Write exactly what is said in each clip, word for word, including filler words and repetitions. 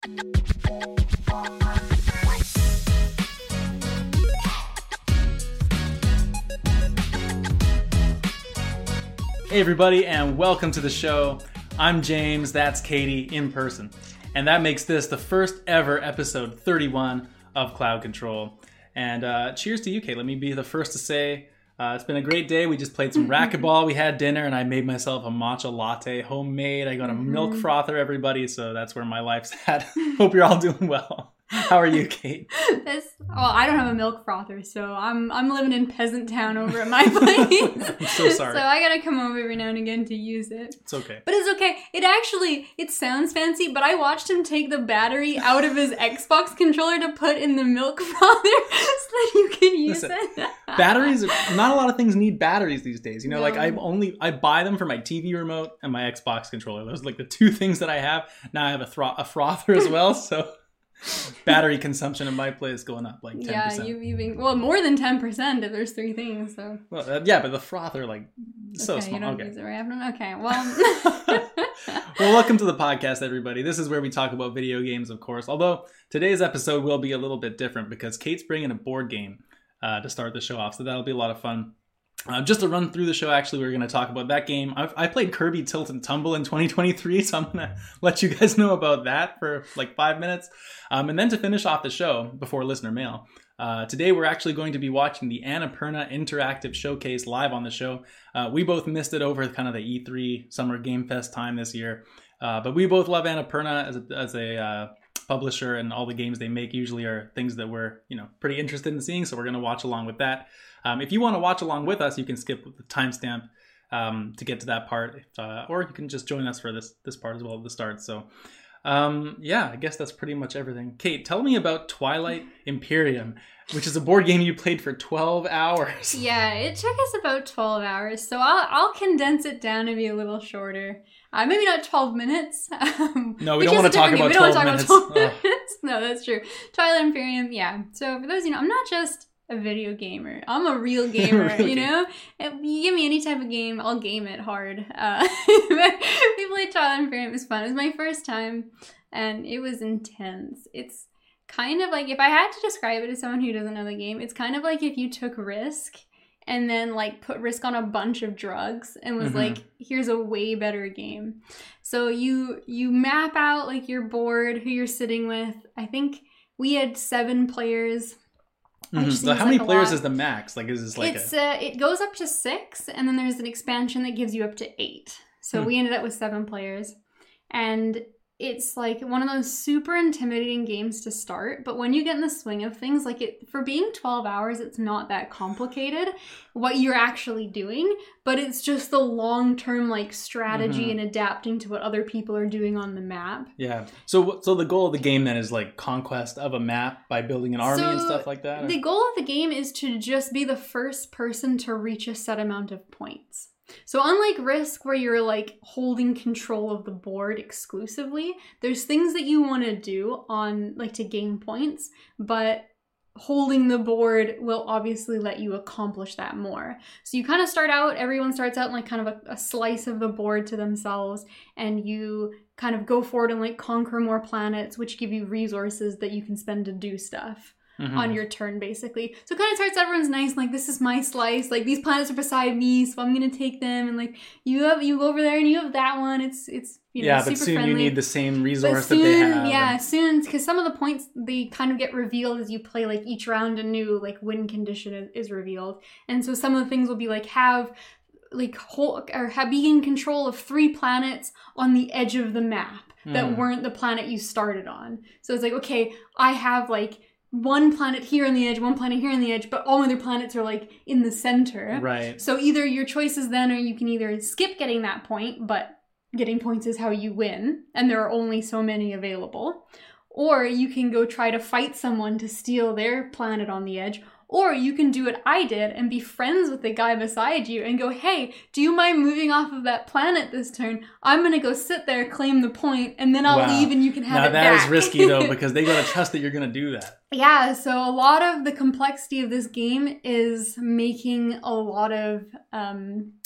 Hey everybody, and welcome to the show. I'm James, that's Katie in person. And that makes this the first ever episode thirty-one of Cloud Control. And uh, cheers to you, Kate. Let me be the first to say uh, it's been a great day. We just played some racquetball, we had dinner, and I made myself a matcha latte, homemade. I got a milk frother, everybody, so that's where my life's at. Hope you're all doing well. How are you, Kate? This, well, I don't have a milk frother, so I'm I'm living in peasant town over at my place. I'm so sorry. So I gotta come over every now and again to use it. It's okay. But it's okay. It actually, it sounds fancy, but I watched him take the battery out of his Xbox controller to put in the milk frother so that you can use Listen, it. Batteries, are, not a lot of things need batteries these days. You know, No. like I only, I buy them for my T V remote and my Xbox controller. Those are like the two things that I have. Now I have a, thro- a frother as well, so... Battery consumption in my place going up like ten percent. Yeah, you even well more than ten percent if there's three things. So well, uh, yeah, but the frother like so okay, small. You don't okay. use it, right? Okay, well. Well, welcome to the podcast, everybody. This is where we talk about video games, of course. Although today's episode will be a little bit different because Kate's bringing a board game uh, to start the show off, so that'll be a lot of fun. Uh, just to run through the show, actually, we're going to talk about that game. I've, I played Kirby Tilt and Tumble in twenty twenty-three, so I'm going to let you guys know about that for like five minutes. Um, and then to finish off the show, before listener mail, uh, today we're actually going to be watching the Annapurna Interactive Showcase live on the show. Uh, we both missed it over kind of the E three Summer Game Fest time this year. Uh, but we both love Annapurna as a, as a uh, publisher, and all the games they make usually are things that we're, you know, pretty interested in seeing, so we're going to watch along with that. Um, if you want to watch along with us, you can skip the timestamp um, to get to that part, if, uh, or you can just join us for this this part as well at the start. So, um, yeah, I guess that's pretty much everything. Kate, tell me about Twilight Imperium, which is a board game you played for twelve hours. Yeah, it took us about twelve hours, so I'll I'll condense it down to be a little shorter. Uh, maybe not twelve minutes. Um, no, we don't want to talk about twelve minutes. twelve minutes. No, that's true. Twilight Imperium, yeah. So for those you know, I'm not just a video gamer. I'm a real gamer, real you know? If you give me any type of game, I'll game it hard. Uh, we played Twilight Imperium. It was fun. It was my first time, and it was intense. It's kind of like, if I had to describe it to someone who doesn't know the game, it's kind of like if you took Risk and then like put Risk on a bunch of drugs and was mm-hmm. like, here's a way better game. So you you map out like your board, who you're sitting with. I think we had seven players. Mm-hmm. So how like many players lot. Is the max? Like, is this like it's a... uh, it goes up to six, and then there's an expansion that gives you up to eight. So hmm. we ended up with seven players, and it's like one of those super intimidating games to start. But when you get in the swing of things, like it for being twelve hours, it's not that complicated what you're actually doing, but it's just the long-term like strategy mm-hmm. and adapting to what other people are doing on the map. Yeah. So so the goal of the game then is like conquest of a map by building an army so and stuff like that? Or? The goal of the game is to just be the first person to reach a set amount of points. So unlike Risk, where you're like holding control of the board exclusively, there's things that you want to do on like to gain points, but holding the board will obviously let you accomplish that more. So you kind of start out, everyone starts out in like kind of a, a slice of the board to themselves, and you kind of go forward and like conquer more planets, which give you resources that you can spend to do stuff. Mm-hmm. On your turn, basically. So it kind of starts, everyone's nice, like, this is my slice, like, these planets are beside me, so I'm gonna take them, and like, you have, you go over there, and you have that one, it's, it's, you know, yeah, super but soon friendly. You need the same resource soon, that they have. Yeah, and... soon, because some of the points, they kind of get revealed as you play, like, each round a new, like, win condition is, is revealed, and so some of the things will be, like, have, like, whole, or have, be in control of three planets on the edge of the map that mm. weren't the planet you started on. So it's like, okay, I have, like, one planet here on the edge, one planet here on the edge, but all other planets are like in the center. Right. So either your choices then, or you can either skip getting that point, but getting points is how you win, and there are only so many available. Or you can go try to fight someone to steal their planet on the edge. Or you can do what I did and be friends with the guy beside you and go, hey, do you mind moving off of that planet this turn? I'm going to go sit there, claim the point, and then I'll wow. leave and you can have now, it that back. is risky, though, because they got to trust that you're going to do that. Yeah, so a lot of the complexity of this game is making a lot of um,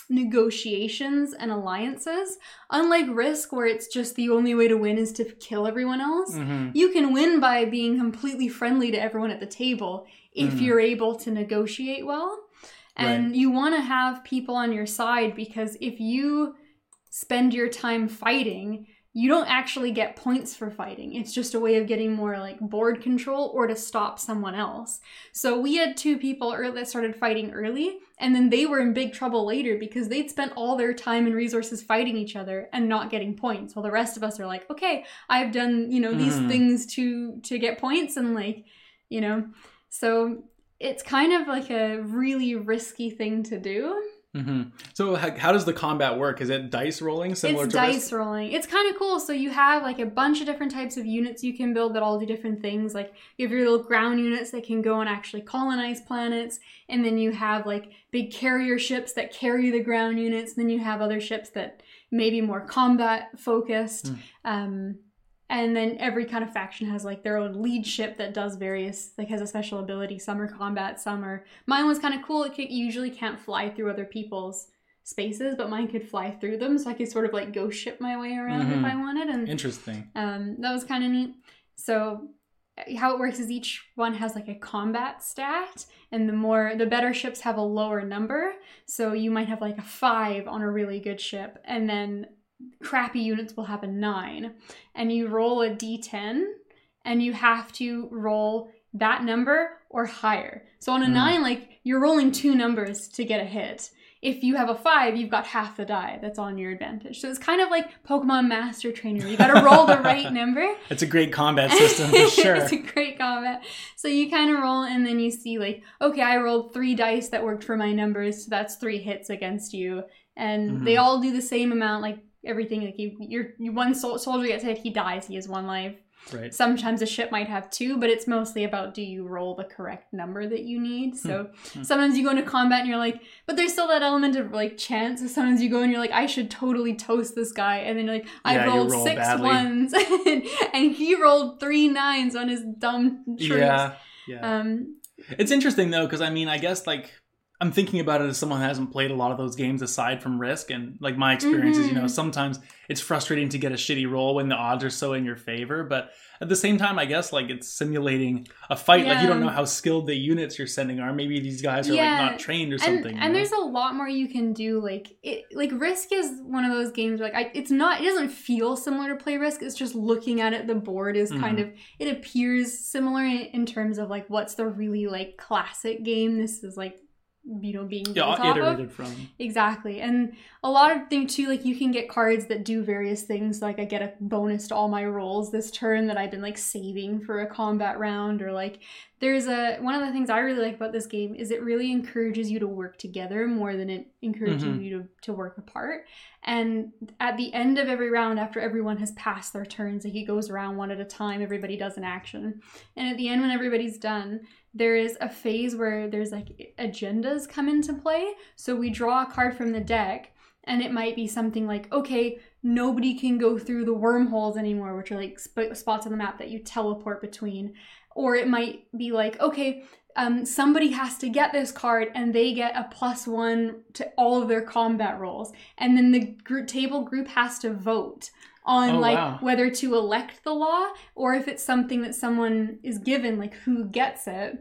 negotiations and alliances. Unlike Risk, where it's just the only way to win is to kill everyone else, Mm-hmm. you can win by being completely friendly to everyone at the table if Mhm. you're able to negotiate well. And Right. you want to have people on your side, because if you spend your time fighting, you don't actually get points for fighting. It's just a way of getting more like board control or to stop someone else. So we had two people early that started fighting early, and then they were in big trouble later because they'd spent all their time and resources fighting each other and not getting points. While the rest of us are like, okay, I've done, you know, these Mhm. things to to get points, and like, you know, so it's kind of like a really risky thing to do. Mm-hmm. So how, how does the combat work? Is it dice rolling similar It's to dice Risk? rolling. It's kind of cool. So you have like a bunch of different types of units you can build that all do different things. Like you have your little ground units that can go and actually colonize planets. And then you have like big carrier ships that carry the ground units. And then you have other ships that may be more combat focused. Mm. Um, and then every kind of faction has like their own lead ship that does various, like has a special ability. Some are combat, some are... Mine was kind of cool. It could, usually can't fly through other people's spaces, but mine could fly through them, so I could sort of like ghost ship my way around Mhm. if I wanted, and Interesting. um, that was kind of neat. So how it works is each one has like a combat stat, and the more the better ships have a lower number. So you might have like a five on a really good ship, and then crappy units will have a nine, and you roll a d ten, and you have to roll that number or higher. So on a Mm. nine, like you're rolling two numbers to get a hit. If you have a five, you've got half the die that's on your advantage. So it's kind of like Pokemon Master Trainer. You got to roll the right number. It's a great combat system for sure. It's a great combat. So you kind of roll, and then you see like, okay, I rolled three dice that worked for my numbers, so that's three hits against you, and Mhm. they all do the same amount. Like everything, like you, your you, one sol- soldier gets hit, he dies, he has one life. Right. Sometimes a ship might have two, but it's mostly about do you roll the correct number that you need. So Hmm. sometimes you go into combat and you're like, but there's still that element of like chance. So sometimes you go and you're like, I should totally toast this guy. And then you're like, I Yeah, you rolled roll six badly. ones and, and he rolled three nines on his dumb troops. Yeah. Yeah. Um, It's interesting though, because I mean, I guess like I'm thinking about it as someone who hasn't played a lot of those games aside from Risk, and like my experience is, you know, Mhm. sometimes it's frustrating to get a shitty roll when the odds are so in your favor, but at the same time, I guess like it's simulating a fight. Like you don't Yeah. know how skilled the units you're sending are. Maybe these guys are Yeah. like not trained or and something. you and know? there's a lot more you can do. Like it, like Risk is one of those games where, like I, it's not. It doesn't feel similar to play Risk. It's just looking at it. The board is kind Mhm. of. It appears similar in, in terms of like what's the really like classic game. This is like, you know, being built yeah, off of. iterated from. Exactly. And a lot of things too, like you can get cards that do various things. Like I get a bonus to all my rolls this turn that I've been like saving for a combat round, or like there's a one of the things I really like about this game is it really encourages you to work together more than it encourages Mhm. you to, to work apart. And at the end of every round, after everyone has passed their turns, like it goes around one at a time, everybody does an action. And at the end, when everybody's done, there is a phase where there's like agendas come into play. So we draw a card from the deck, and it might be something like, okay, nobody can go through the wormholes anymore, which are like sp- spots on the map that you teleport between. Or it might be like, okay, um, somebody has to get this card and they get a plus one to all of their combat rolls. And then the group, table group has to vote on Oh, like wow. whether to elect the law, or if it's something that someone is given, like who gets it.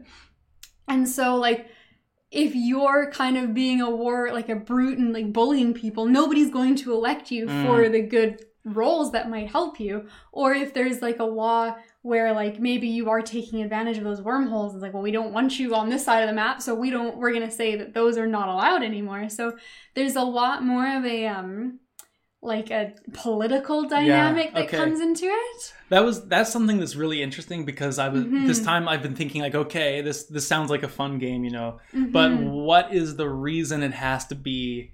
And so like if you're kind of being a war, like a brute and like bullying people, nobody's going to elect you Mm. for the good roles that might help you. Or if there's like a law where like maybe you are taking advantage of those wormholes, it's like, well, we don't want you on this side of the map, so we don't, we're going to say that those are not allowed anymore. So there's a lot more of a, um, like a political dynamic that okay. comes into it. That was that's something that's really interesting because I was Mhm. this time I've been thinking like, okay, this this sounds like a fun game, you know. But Mhm. what is the reason it has to be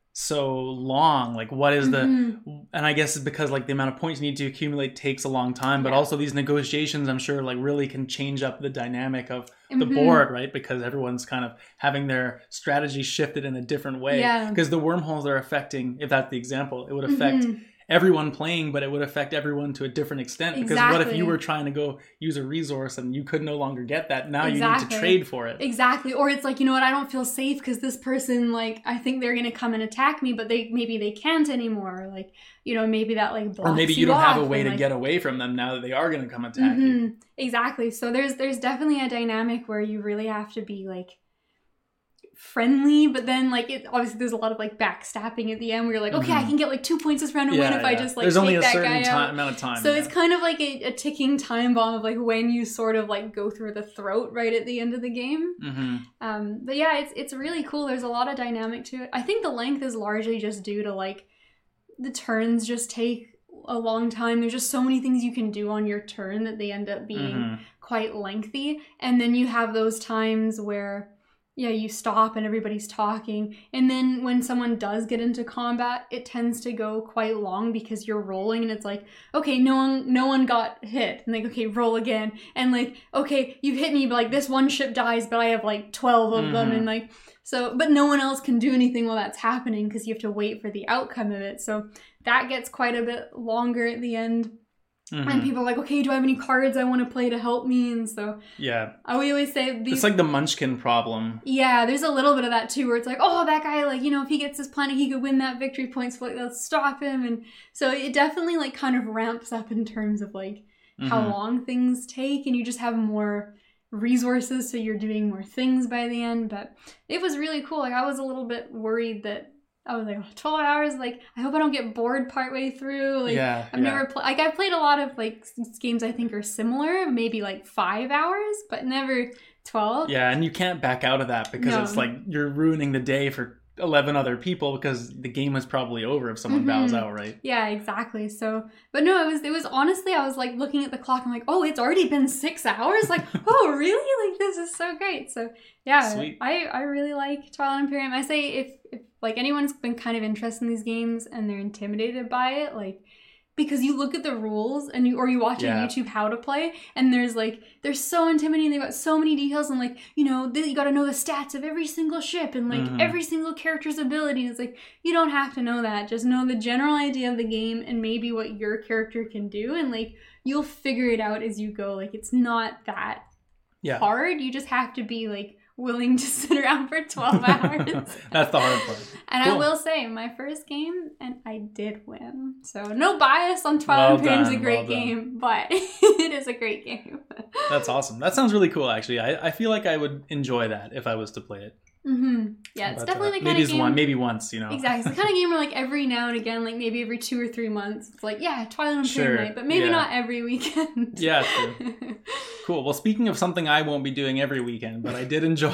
so long? Like what is the Mhm. and I guess it's because like the amount of points you need to accumulate takes a long time, but Yeah. also these negotiations I'm sure like really can change up the dynamic of the Mhm. board, right? Because everyone's kind of having their strategy shifted in a different way. Yeah. Because the wormholes are affecting, if that's the example, it would affect Mhm. everyone playing, but it would affect everyone to a different extent. Because Exactly. what if you were trying to go use a resource and you could no longer get that? Now you need Exactly. to trade for it. Exactly. Or it's like, you know what, I don't feel safe because this person, like, I think they're going to come and attack me, but they maybe they can't anymore. Or like, you know, maybe that like blocks Or maybe you you don't have a off way and, to like, get away from them now that they are going to come attack you. Mhm. Exactly. So there's there's definitely a dynamic where you really have to be like friendly, but then like it obviously there's a lot of like backstabbing at the end where you're like, okay, I Mhm. can get like two points this round to win if I just like There's take only a that certain guy ti- out. amount of time. So yeah. it's kind of like a, a ticking time bomb of like when you sort of like go through the throat right at the end of the game. Mm-hmm. Um, but yeah, it's it's really cool. There's a lot of dynamic to it. I think the length is largely just due to like the turns just take a long time. There's just so many things you can do on your turn that they end up being Mhm. quite lengthy. And then you have those times where yeah, you stop and everybody's talking. And then when someone does get into combat, it tends to go quite long because you're rolling and it's like, okay, no one no one got hit. And like, okay, roll again. And like, okay, you've hit me, but like this one ship dies, but I have like twelve of them. Mhm. And like, so, but no one else can do anything while that's happening because you have to wait for the outcome of it. So that gets quite a bit longer at the end. Mhm. And people are like, okay, do I have any cards I want to play to help me? And so Yeah. I we always say these. It's like the Munchkin problem. Yeah, there's a little bit of that too, where it's like, oh, that guy, like, you know, if he gets this planet, he could win that victory points. So, like, let's stop him. And so it definitely like kind of ramps up in terms of like how Mhm. long things take, and you just have more resources, so you're doing more things by the end. But it was really cool. Like, I was a little bit worried that I was like, oh, twelve hours. Like, I hope I don't get bored partway through. Like, yeah. I've yeah. never played, like, I've played a lot of, like, s- games I think are similar, maybe, like, five hours, but never twelve. Yeah, and you can't back out of that because No. it's like you're ruining the day for eleven other people because the game was probably over if someone Mhm. bows out, right? Yeah, exactly. So, but no, it was, it was honestly, I was, like, looking at the clock, I'm like, oh, it's already been six hours? Like, oh, really? Like, this is so great. So, yeah, Sweet. I, I really like Twilight Imperium. I say if, if, like, anyone's been kind of interested in these games and they're intimidated by it, like, because you look at the rules and you or you watch Yeah. on YouTube how to play, and there's like they're so intimidating. They've got so many details, and like, you know, th- you got to know the stats of every single ship and like Mhm. every single character's ability. And it's like, you don't have to know that. Just know the general idea of the game and maybe what your character can do, and like you'll figure it out as you go. Like, it's not that Yeah. hard. You just have to be like willing to sit around for twelve hours. That's the hard part. And Cool. I will say, my first game, and I did win. So no bias on Twilight Well Imperium's a done, great well done. game, but it is a great game. That's awesome. That sounds really cool, actually. I, I feel like I would enjoy that if I was to play it. hmm Yeah, it's But, definitely uh, the kind maybe of it's game. one, maybe once, you know. Exactly, it's the kind of game where like every now and again, like maybe every two or three months, it's like, yeah, Twilight Imperium Sure, night, but maybe yeah. not every weekend. Yeah, true. Cool. Well, speaking of something I won't be doing every weekend, but I did enjoy.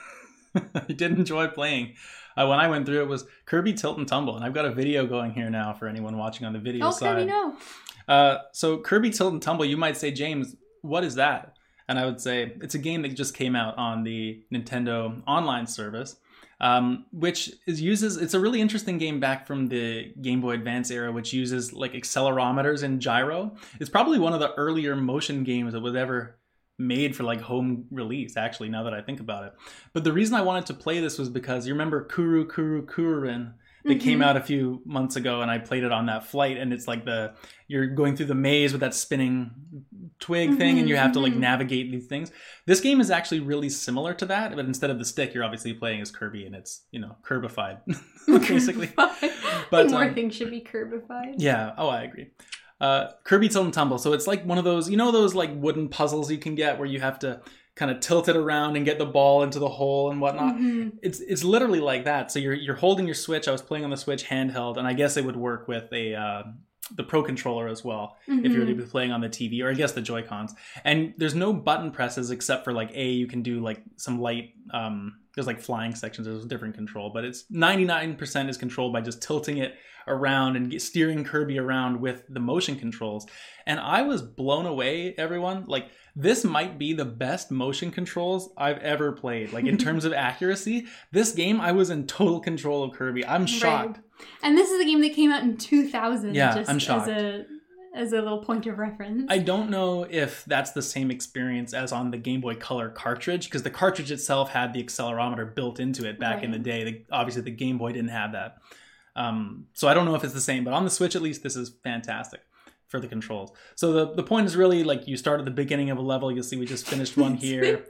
I did enjoy playing. Uh, when I went through it was Kirby Tilt and Tumble, and I've got a video going here now for anyone watching on the video Oh, side. Kirby, no. Uh, so Kirby Tilt and Tumble, you might say, James, what is that? And I would say it's a game that just came out on the Nintendo online service, um, which is uses. It's a really interesting game back from the Game Boy Advance era, which uses like accelerometers and gyro. It's probably one of the earlier motion games that was ever made for like home release, actually, now that I think about it. But the reason I wanted to play this was because you remember Kuru Kuru Kururin that came Mhm. out a few months ago, and I played it on that flight, and it's like the you're going through the maze with that spinning twig thing, and you have to like Mhm. navigate these things. This game is actually really similar to that, but instead of the stick, you're obviously playing as Kirby, and it's, you know, Kirbified, basically. I But, think more um, things should be Kirbified. Yeah, oh, I agree. Uh, Kirby Tilt and Tumble. So it's like one of those, you know, those like wooden puzzles you can get where you have to kind of tilt it around and get the ball into the hole and whatnot. Mhm. It's it's literally like that. So you're you're holding your Switch. I was playing on the Switch handheld, and I guess it would work with a uh, the Pro Controller as well if you were to Mhm. be playing on the T V, or I guess the Joy-Cons. And there's no button presses except for like A, you can do like some light. Um, there's like flying sections. There's a different control, but it's ninety-nine percent is controlled by just tilting it around and get, steering Kirby around with the motion controls. And I was blown away, everyone. Like, this might be the best motion controls I've ever played. Like, in terms of accuracy, this game, I was in total control of Kirby. I'm shocked. Right. And this is a game that came out in two thousand. Yeah, just I'm shocked. As a, as a little point of reference. I don't know if that's the same experience as on the Game Boy Color cartridge, because the cartridge itself had the accelerometer built into it back in the Right. day. The, obviously, the Game Boy didn't have that. Um, so I don't know if it's the same, but on the Switch at least, this is fantastic for the controls. So the, the point is really like you start at the beginning of a level. You'll see we just finished one here.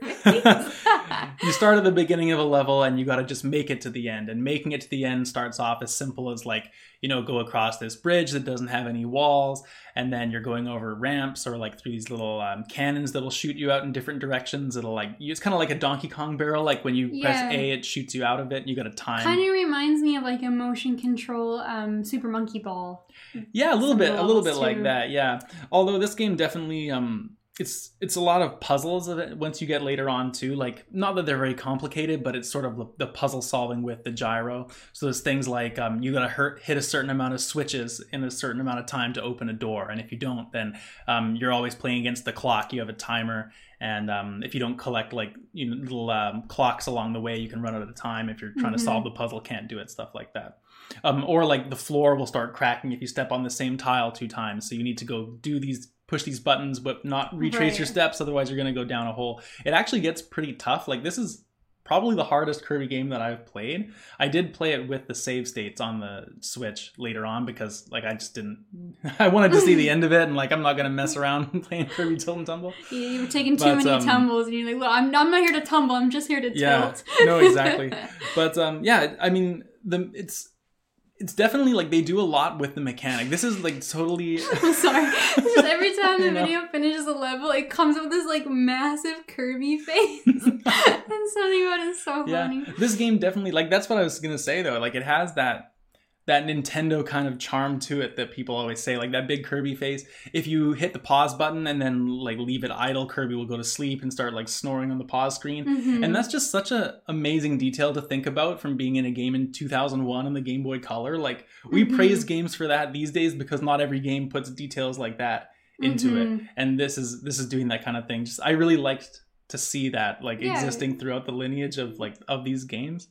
You start at the beginning of a level and you got to just make it to the end. And making it to the end starts off as simple as like, you know, go across this bridge that doesn't have any walls. And then you're going over ramps or like through these little um, cannons that'll shoot you out in different directions. It'll like, it's kind of like a Donkey Kong barrel. Like when you Yeah. press A, it shoots you out of it and you got to time. Kind of reminds me of like a motion control um, Super Monkey Ball. Yeah, a little Some bit, a little bit levels, like too. that. Yeah. Although this game definitely, um, it's it's a lot of puzzles of it once you get later on too. Like not that they're very complicated, but it's sort of the, the puzzle solving with the gyro. So there's things like um, you gotta hurt, hit a certain amount of switches in a certain amount of time to open a door, and if you don't, then um, you're always playing against the clock. You have a timer. And um, if you don't collect like you know little um, clocks along the way, you can run out of time. If you're trying Mm-hmm. to solve the puzzle, can't do it, stuff like that. Um, or like the floor will start cracking if you step on the same tile two times. So you need to go do these, push these buttons, but not retrace Right. your steps. Otherwise, you're going to go down a hole. It actually gets pretty tough. Like this is probably the hardest Kirby game that I've played. I did play it with the save states on the Switch later on because like I just didn't. I wanted to see the end of it, and like I'm not going to mess around playing Kirby Tilt and Tumble. You, you were taking too But, many um, tumbles, and you're like, well, I'm, I'm not here to tumble. I'm just here to Yeah, tilt. no, exactly. But um, yeah, I mean, the it's it's definitely like they do a lot with the mechanic. This is like totally. I'm sorry. It's just every time the You know? video finishes a level, it comes up with this like massive Kirby face. And something about it is so Yeah, funny. this game definitely like that's what I was gonna say though. Like it has that that Nintendo kind of charm to it that people always say, like that big Kirby face. If you hit the pause button and then like leave it idle, Kirby will go to sleep and start like snoring on the pause screen. Mhm. And that's just such a amazing detail to think about from being in a game in two thousand one on the Game Boy Color. Like we Mhm. praise games for that these days because not every game puts details like that into it. Mhm. And this is this is doing that kind of thing. Just I really liked to see that like Yeah. existing throughout the lineage of like of these games.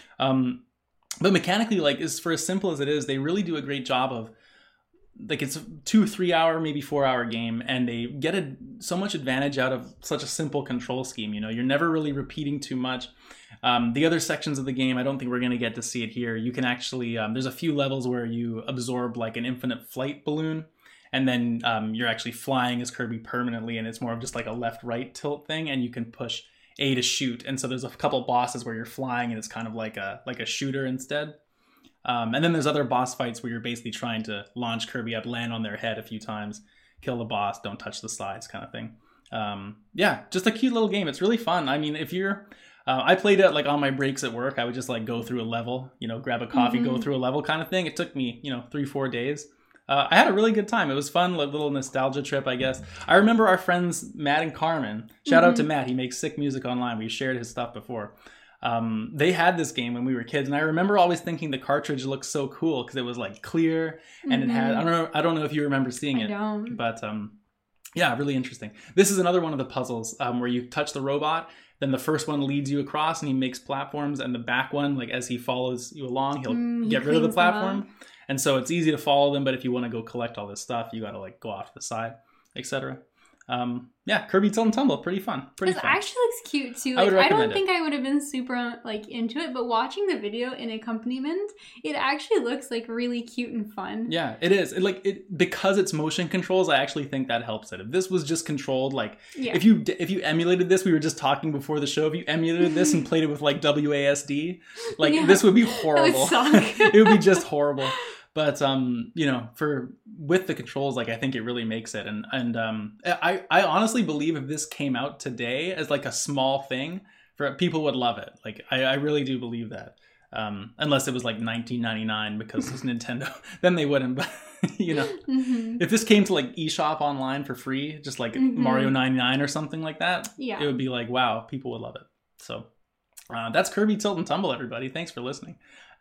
Um but mechanically, like is for as simple as it is, they really do a great job of like it's a two, three hour, maybe four hour game, and they get a, so much advantage out of such a simple control scheme. You know, you're never really repeating too much. Um, the other sections of the game, I don't think we're going to get to see it here. You can actually, um, there's a few levels where you absorb like an infinite flight balloon, and then um, you're actually flying as Kirby permanently, and it's more of just like a left-right tilt thing, and you can push A to shoot. And so there's a couple bosses where you're flying, and it's kind of like a like a shooter instead. Um, and then there's other boss fights where you're basically trying to launch Kirby up, land on their head a few times, kill the boss, don't touch the sides kind of thing. Um, yeah, just a cute little game. It's really fun. I mean, if you're... Uh, I played it like on my breaks at work. I would just like go through a level, you know, grab a coffee, Mhm. go through a level kind of thing. It took me, you know, three, four days. Uh, I had a really good time. It was fun, like little nostalgia trip, I guess. I remember our friends Matt and Carmen. Shout out to Matt. He makes sick music online. We shared his stuff before. Um, they had this game when we were kids, and I remember always thinking the cartridge looked so cool because it was like clear and it had. I don't know. I don't know if you remember seeing I it, don't. but um, yeah, really interesting. This is another one of the puzzles um, where you touch the robot. Then the first one leads you across, and he makes platforms, and the back one, like as he follows you along, he'll Mm, he get rid of the cleans them up. platform. And so it's easy to follow them, but if you want to go collect all this stuff, you got to like go off to the side, et cetera. Um, yeah, Kirby Tilt and Tumble, pretty fun, pretty This fun. actually looks cute too. I Like would I, don't recommend it. think I would have been super like into it, but watching the video in accompaniment, it actually looks like really cute and fun. Yeah, it is. It, like it because it's motion controls. I actually think that helps it. If this was just controlled, like Yeah. if you if you emulated this, we were just talking before the show. If you emulated this and played it with like W A S D, like Yeah. this would be That would horrible. suck. It would be just horrible. But um, you know, for with the controls, like I think it really makes it. And and um, I I honestly believe if this came out today as like a small thing, for people would love it. Like I, I really do believe that. Um, unless it was like nineteen ninety-nine because it's Nintendo, then they wouldn't. But you know, Mhm. if this came to like eShop online for free, just like Mhm. Mario ninety-nine or something like that, Yeah. it would be like, wow, people would love it. So uh, that's Kirby Tilt and Tumble, everybody. Thanks for listening.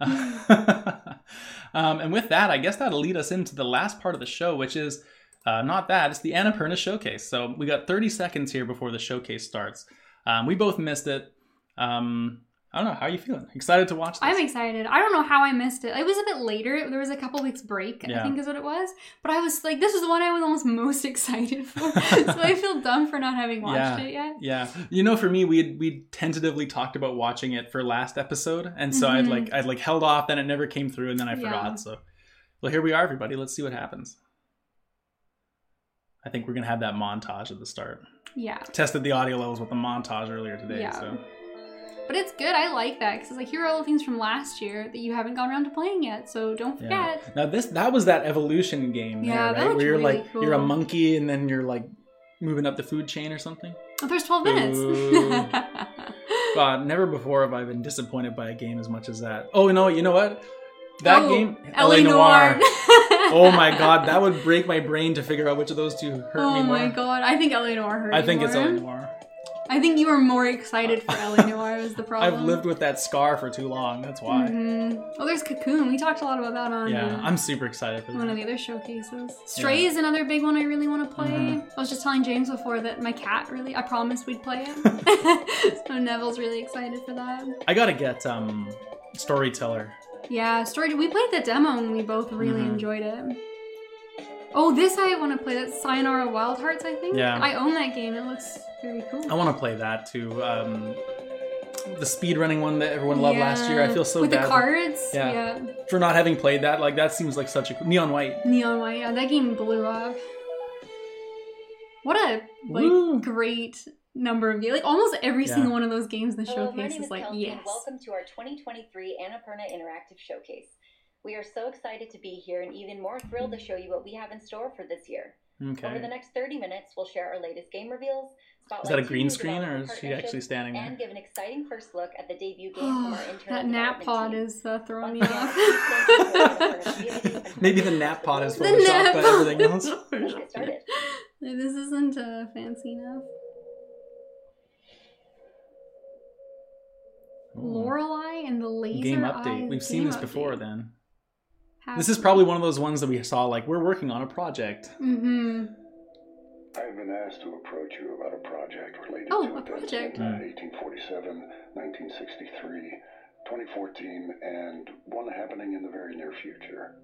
um, and with that, I guess that'll lead us into the last part of the show, which is uh, not that, it's the Annapurna Showcase. So we got thirty seconds here before the showcase starts. Um, we both missed it. Um, I don't know. How are you feeling? Excited to watch this? I'm excited. I don't know how I missed it. It was a bit later. There was a couple weeks break, Yeah. I think is what it was. But I was like, this is the one I was almost most excited for. So I feel dumb for not having watched Yeah. it yet. Yeah, you know, for me, we had we tentatively talked about watching it for last episode, and so I'd Mhm. like I'd like held off, then it never came through, and then I Yeah. forgot. So, well, here we are, everybody. Let's see what happens. I think we're gonna have that montage at the start. Yeah. Tested the audio levels with the montage earlier today. Yeah. So But it's good. I like that because it's like, here are all the things from last year that you haven't gone around to playing yet. So don't yeah. forget. Now this that was that evolution game. Yeah, there, that right? looked Where you're really like cool. you're a monkey, and then you're like moving up the food chain or something. Oh, there's twelve minutes. Ooh. God, never before have I been disappointed by a game as much as that. Oh no, you know what? That Oh, game, L L A A Noire. Noire. Oh my god, that would break my brain to figure out which of those two hurt Oh me more. my god. I think L A Noire hurt I you think it's more. L A Noire. I think you were more excited for L A Noire is the problem. I've lived with that scar for too long. That's why. Mhm. Oh, there's Cocoon. We talked a lot about that on Yeah, uh, I'm super excited for one that. of the other showcases. Stray is another big one I really want to play. Mhm. I was just telling James before that my cat really, I promised we'd play it. So Neville's really excited for that. I gotta get um Storyteller. Yeah, Story. We played the demo and we both really Mhm. enjoyed it. Oh, this I want to play. That's Sayonara Wild Hearts, I think. Yeah. I own that game. It looks very cool. I want to play that too. Um, the speedrunning one that everyone loved last year. I feel so With bad the cards. Yeah. Yeah. for not having played that. Like that seems like such a Neon White. Neon White. Yeah, that game blew up. What a like Woo. great number of games. Like almost every Yeah. single one of those games in the Hello, my showcase name is is like, Kelsey, yes. and welcome to our twenty twenty-three Annapurna Interactive Showcase. We are so excited to be here and even more thrilled to show you what we have in store for this year. Over the Okay. next thirty minutes, we'll share our latest game reveals, spotlight Is that a two green new screen or development is she actually partnerships, standing there? and give an exciting first look at the debut game from our internal That nap development pod team. is uh, throwing me Once off. again, thank you for our community and Maybe the nap pod is The photoshopped, nap but pod everything is else. Let's get started. This isn't uh, fancy enough. Lorelei and the Laser Game Eyes update. We've seen game this before. update. Then Have this is we? probably one of those ones that we saw. Like we're working on a project. Mm-hmm. I've been asked to approach you about a project related Oh, to a events project. in Mm. eighteen forty-seven, nineteen sixty-three, twenty fourteen, and one happening in the very near future.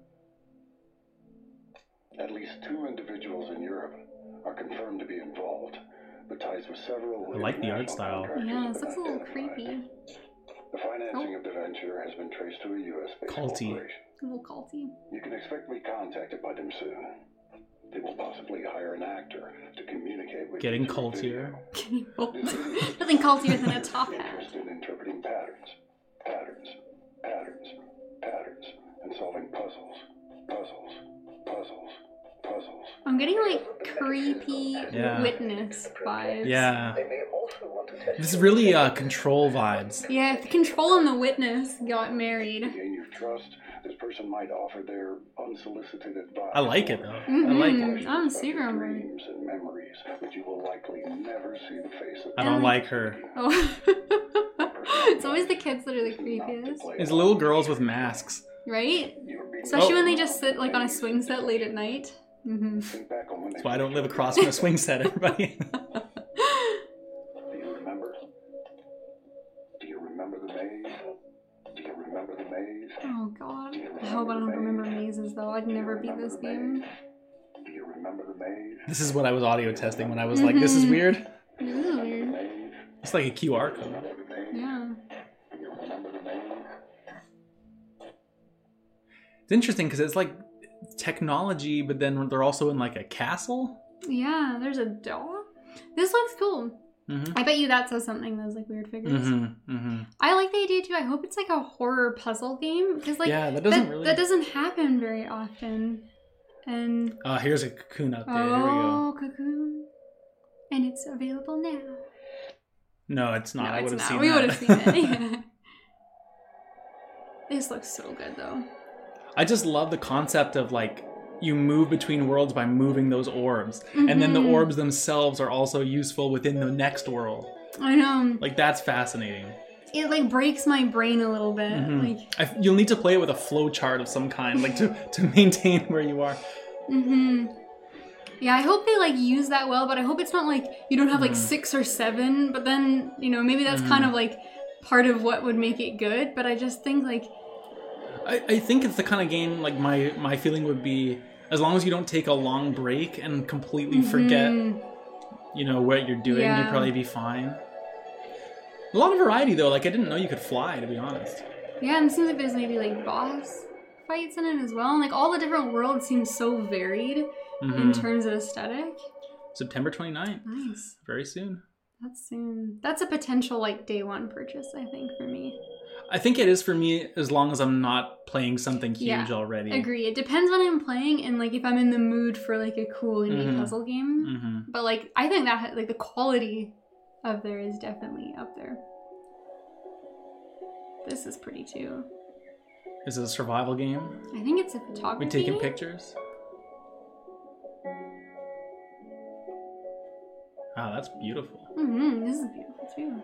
At least two individuals in Europe are confirmed to be involved, but ties with several I like the art international style. contractors Yeah, have this been looks a little identified. creepy. The financing Oh. of the venture has been traced to a U S-based Culty. corporation. A little culty. You can expect to be contacted by them soon. They will possibly hire an actor to communicate with Getting you through cultier. video. Nothing cultier than a top hat. Interested in interpreting patterns, patterns, patterns, patterns, and solving puzzles, puzzles, puzzles, puzzles. I'm getting like creepy Yeah. witness vibes. Yeah, They may also want to test this is really uh, control vibes. Yeah, if the control and the witness got married. to gain your trust. This person might offer their unsolicited advice. I like it though. I Mhm. like it. Questions I'm about super your on board. dreams and memories, but you will likely never see the face of. I don't And- like her. Oh. It's always the kids that are the creepiest. It's little girls with masks. Right? You're being- Especially Oh. when they just sit like on a swing set late at night. Mm-hmm. Think back on when they That's why I don't first live showed across you. from a swing set, everybody. Do you remember? Do you remember the maze? Do you remember the maze? Oh god. I hope I don't remember mazes though. I'd never beat this game. Do you remember the maze? This is what I was audio testing when I was like, this is Mhm. weird. This is weird. Maze? It's like a Q R code. Remember the maze? Yeah. Do you remember the maze? It's interesting because it's like technology, but then they're also in like a castle. Yeah, there's a dog. This looks cool. Mm-hmm. I bet you that says something, those like weird figures. Mm-hmm. Mm-hmm. I like the idea too. I hope it's like a horror puzzle game. Because like yeah, that doesn't that, really. that doesn't happen very often. And Oh, here's a cocoon update. Here we go. oh, Cocoon. And it's available now. No, it's not. No, I it's would have not. seen We that. would have seen it. This looks so good though. I just love the concept of like you move between worlds by moving those orbs, and then the Mhm. orbs themselves are also useful within the next world. I know. Like that's fascinating. It like breaks my brain a little bit. Mhm. Like, I, you'll need to play it with a flow chart of some kind, like to to maintain where you are. mm-hmm. Yeah, I hope they like use that well, but I hope it's not like you don't have like Mhm. six or seven, but then, you know, maybe that's kind Mhm. of like part of what would make it good, but I just think like I, I think it's the kind of game, like, my, my feeling would be, as long as you don't take a long break and completely forget, mm, you know, what you're doing, Yeah. you'd probably be fine. A lot of variety, though. Like, I didn't know you could fly, to be honest. yeah, and it seems like there's maybe like boss fights in it as well. And like all the different worlds seem so varied in Mhm. terms of aesthetic. September twenty-ninth. Nice. Very soon. That's soon. That's a potential like day one purchase, I think, for me. I think it is for me as long as I'm not playing something huge Yeah, already. Agree. It depends when I'm playing and like if I'm in the mood for like a cool indie Mhm. puzzle game. hmm But like I think that ha- like the quality of there is definitely up there. This is pretty too. Is it a survival game? I think it's a photography. We taking game. pictures? Wow, that's beautiful. Mm-hmm. This is beautiful too.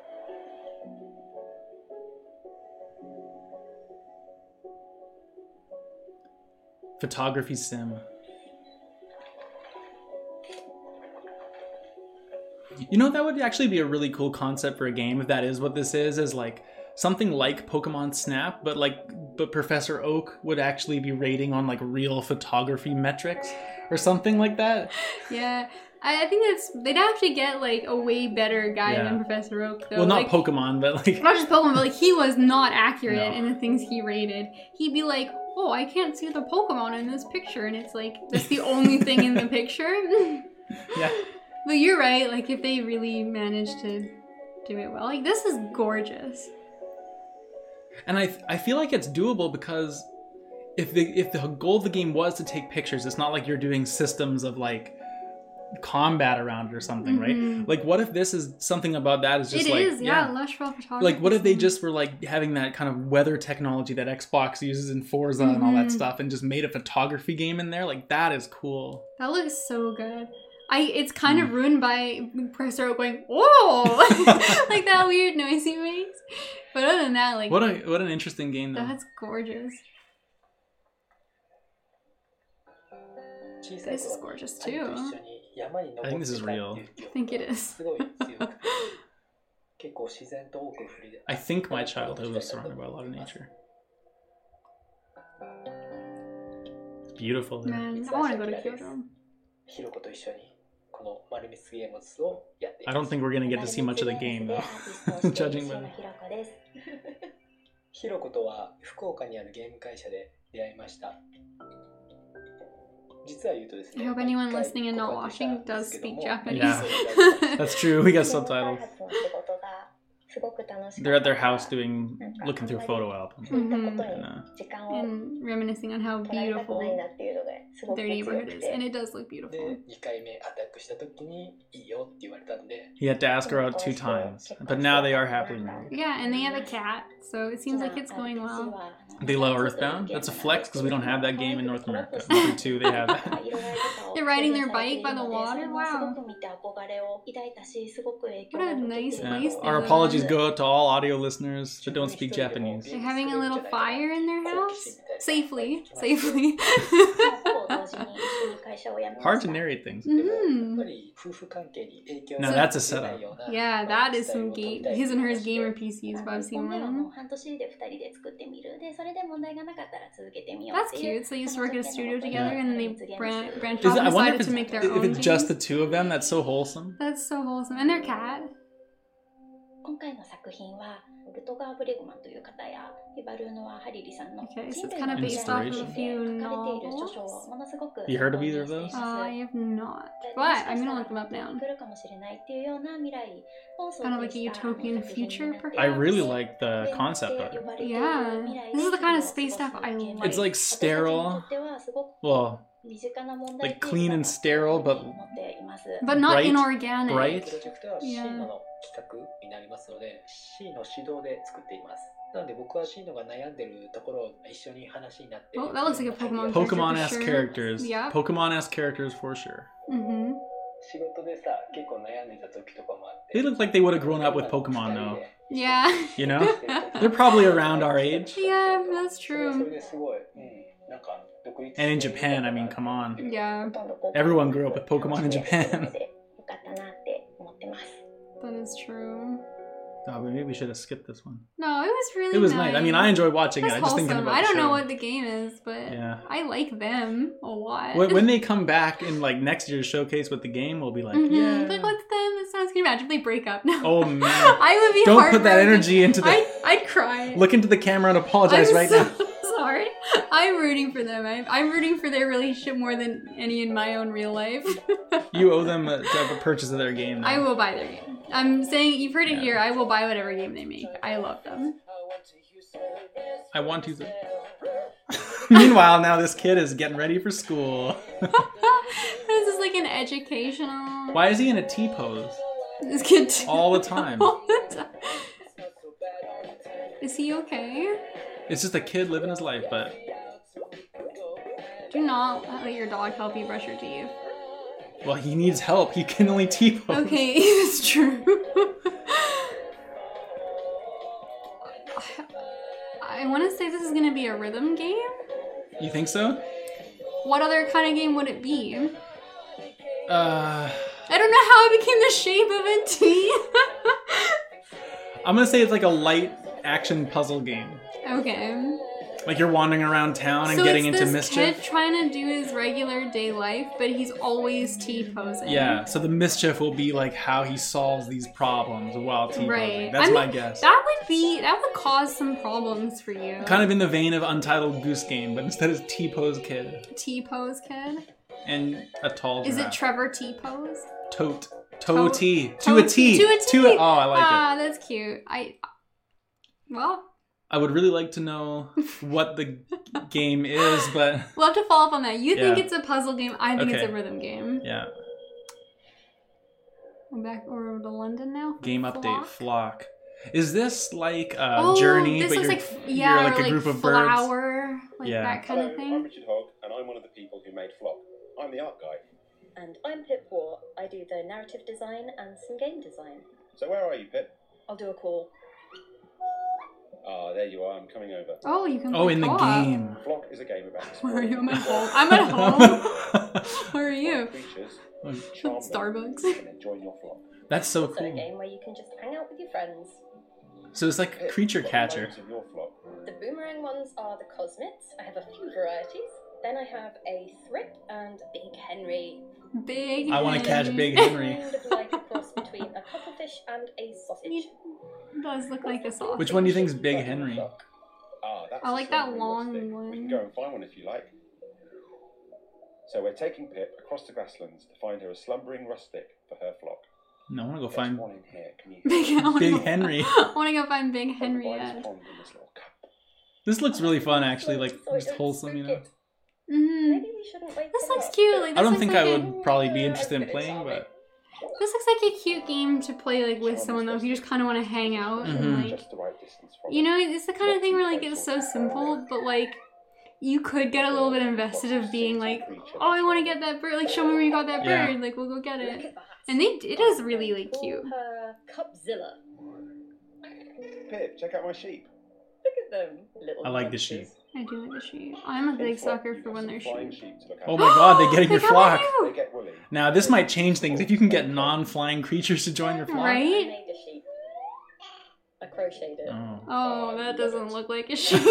Photography sim. You know, that would actually be a really cool concept for a game if that is what this is, is like something like Pokemon Snap, but like but Professor Oak would actually be rating on like real photography metrics or something like that. Yeah. I, I think that's they'd have to get like a way better guy Yeah. than Professor Oak though. Well, not like, Pokemon, but like not just Pokemon, but like he was not accurate No. in the things he rated. He'd be like, "Oh, I can't see the Pokemon in this picture," and it's like that's the only thing in the picture. yeah. But you're right. Like if they really managed to do it well, like this is gorgeous. And I I feel like it's doable because if the if the goal of the game was to take pictures, it's not like you're doing systems of like combat around it or something, Mhm. right? Like what if this is something about that is just It like is, yeah, lush raw photography. like what if they sim. just were like having that kind of weather technology that Xbox uses in Forza and all that Mhm. stuff and just made a photography game in there? Like that is cool. That looks so good. I it's kind Mm. of ruined by Professor Oak going, "Whoa!" like that weird noise he makes. But other than that, like What a what an interesting game though. that's gorgeous. This is gorgeous too. I think this is real. I think it is. I think my childhood was surrounded by a lot of nature. It's beautiful there. Man, I want to go to Kyoto. I don't think we're gonna get to see much of the game though, judging by. ヒロコとは福岡にあるゲーム会社で出会いました。実は言うとですね。 I hope anyone listening and not watching does speak Japanese. Yeah. That's true. We got subtitles. They're at their house doing looking through photo albums. Mhm. And, uh, And reminiscing on how beautiful their neighborhood is. And it does look beautiful. で、にかいめアタックした時にいいよって言われたんで。 he had to ask her out two times, but now they are happily married. Yeah, and they have a cat, so it seems like it's going well. They love Earthbound. That's a flex because we don't have that game in North America. Number two, they have that. They're riding their bike by the water? Wow. What a nice Yeah. place they Our live apologies in. go out to all audio listeners that don't speak Japanese. They're having a little fire in their house? Safely. Safely. Hard to narrate things. やっ Mhm. ぱり夫婦関係に影響 Now that's a setup. Yeah, that is some game. His and hers gamer P Cs, if I've seen one. That's cute. So they used to work at a studio together and then they bran- branched Is off it, I and wonder decided if it's, to make their if own it's just the games. two of them. That's so wholesome. That's so wholesome. And their cat. 今回の作品はルトガー・ブレグマンという方やヒバルーノワ・ハリリさんの Okay, so 人 it's 類 kind の of based off of a 書か few れている著書 novels. をものすごく You heard of either of those? I have not. But I'm gonna look them up now. 来るかもしれないっていうような未来を想 Kind of 定 like a した utopian 作品に future, なっています I really like the concept of it. Yeah, this is the kind of space stuff I like. It's like sterile. Well, like clean and sterile, but But not Bright, inorganic. bright. プロジェクトは C ノの企画になりますので C の指導で作っています。なので僕は C ノが悩んでるところを一緒に話になって Oh, that looks like a Pokemon Pokemon-esque character for characters. sure. Yeah. Pokemon-esque characters for sure. Mm-hmm. 仕事でさ結構悩んでた時とかもあって They look like they would have grown up with Pokemon though. Yeah. You know? They're probably around our age. Yeah, that's それはそれ true. ですごい、うん、なんか独立 And in Japan, I mean, come on. Yeah, Everyone grew up with Pokemon in Japan. よかったなって思ってます。 that is true. Oh, but maybe we should have skipped this one. No, it was really It was nice. nice. I mean, I enjoyed watching That's it. I just thinking wholesome. about I don't the know show. what the game is, but Yeah. I like them a lot. When, when they come back in like next year's showcase with the game, we'll be like, Mhm. yeah. Like, what's them? It sounds good. Imagine if they break up. No. Oh man. I would be Don't put that heartbroken. energy into the. I'd, I'd cry. Look into the camera and apologize I'm right so now. sorry. I'm rooting for them. I'm, I'm rooting for their relationship more than any in my own real life. You owe them a, to have a purchase of their game now. I will buy their game. I'm saying, you've heard it Yeah. here, I will buy whatever game they make. I love them. I want to. Meanwhile, now this kid is getting ready for school. This is like an educational... Why is he in a T pose This kid... all the time? All the time. Is he okay? It's just a kid living his life, but Do not let your dog help you brush your teeth. well, he needs help. He can only T pose. Okay, it's true. I want to say this is going to be a rhythm game. You think so? What other kind of game would it be? Uh, I don't know how it became the shape of a T. I'm gonna say it's like a light action puzzle game. Okay. Like you're wandering around town and So getting it's into this mischief. kid trying to do his regular day life, but he's always T-posing. Yeah, so the mischief will be like how he solves these problems while T posing. Right. That's I my mean, guess. That would be, that would cause some problems for you. Kind of in the vein of Untitled Goose Game, but instead it's T-pose kid T-pose kid. and a tall Is it giraffe. Trevor T-pose? Tote. Toe Toe- T. To Toe a T. To a T. To a- oh, I like it. Ah, that's cute. I, well, I would really like to know what the game is, but we'll have to follow up on that. You think Yeah. it's a puzzle game. I think it's Okay. a rhythm game. yeah. We're back over to London now. Game update. Flock. Flock. Is this like a Oh, Journey, this but looks you're, like yeah, you're like or a group like of birds? flower, like Yeah. that kind of Hello, I'm thing. Richard Hogg, and I'm one of the people who made Flock. I'm the art guy. And I'm Pip War. I do the narrative design and some game design. So where are you, Pip? I'll do a call. Ah, there you are. I'm coming over. Oh, you can. Oh, play in the co-op. game. Flock is a game about Where are exploring you? I'm at the home. world. I'm at home. Where are you? Creatures, Oh, charm them, Starbucks. and then join your flock. That's so Also a cool. game where you can just hang out with your friends. So it's like Pip, creature what are the catcher. names of your flock? The boomerang ones are the Cosmits. I have a few varieties. Then I have a Thrip and Big Henry. Big. I want to catch Henry. Big Henry. Kind of like a cross between a cuttlefish and a sausage. It does look like a sausage. Which one do you think is Big Henry? Ah, that's I the like that slumbering long rustic. one. We can go and find one if you like. So we're taking Pip across the grasslands to find her a slumbering rustic for her flock. No, I want to go There's find one in here. Can you Big, I wanna Big go- Henry. I want to go find Big From the Henry. widest Yeah. pond in this little cup. This looks really fun, actually. Like So it just don't wholesome, you spook know. it. Mm-hmm. Maybe we shouldn't wake This it looks up. cute. Like, I this don't looks think like I a- would probably be interested in playing, but This looks like a cute game to play like with someone though. If you just kind of want to hang out Mhm. and like, Just the right distance from you it. know, it's the kind of thing where like it's so simple, but like you could get a little bit invested of being like, oh, I want to get that bird. Like, show me where you got that Yeah. bird. Like, we'll go get Look it. at that. And they, it is really like cute. Call her Cupzilla. Pip, check out my sheep. Look at them. Little I like the monsters. sheep. I do like the sheep. I'm a In big flock, sucker you for have when some they're flying sheep. sheep to look oh out my god, they get in They your come flock. at They you. get woolly. Now this might change things if you can get non-flying creatures to join your flock. Right? I made a sheep. I crocheted it. Oh. Oh, that doesn't look like a sheep.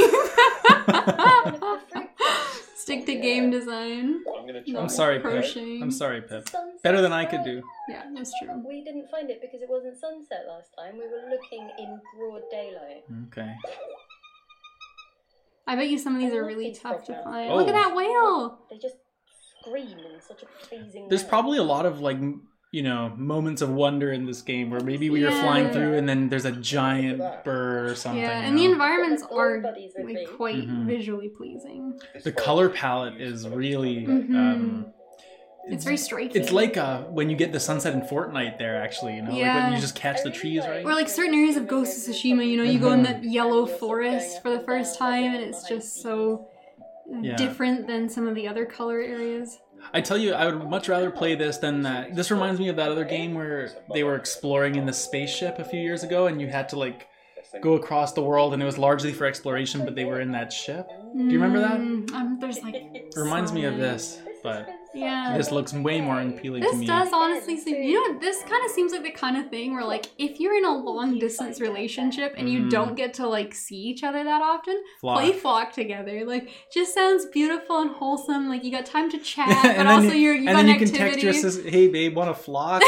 Stick to game design. I'm gonna try. I'm sorry, Pip. Crocheting. I'm sorry, Pip. Sunset Better than I could time. do. Yeah, that's true. We didn't find it because it wasn't sunset last time. We were looking in broad daylight. Okay. I bet you some of these I are love really these tough to programs. find. Oh. Look at that whale! They just scream in such a pleasing There's way. probably a lot of like m- you know moments of wonder in this game where maybe we were Yeah. flying through and then there's a giant bird or something. Yeah, you and the know? environments All are buddies with me. like quite Mhm. visually pleasing. This The forest color is palette used is for really. Mhm. Um, It's very striking. It's like uh, when you get the sunset in Fortnite there, actually, you know? Like when Yeah. you just catch the trees, right? Or like certain areas of Ghost of Tsushima, you know, you go in Mhm. that yellow forest for the first time and it's just so Yeah. different than some of the other color areas. I tell you, I would much rather play this than that. This reminds me of that other game where they were exploring in the spaceship a few years ago and you had to like go across the world and it was largely for exploration, but they were in that ship. Do you remember that? Um, there's like It reminds so me of many. this, but Yeah. This looks way more appealing to This me. does honestly seem, you know, this kind of seems like the kind of thing where, like, if you're in a long distance relationship and you Mm. don't get to, like, see each other that often, Flock. play Flock together. Like, just sounds beautiful and wholesome. Like, you got time to chat, and but then also you, you're, you and got then an you can activity. text your sister, hey babe, want to flock?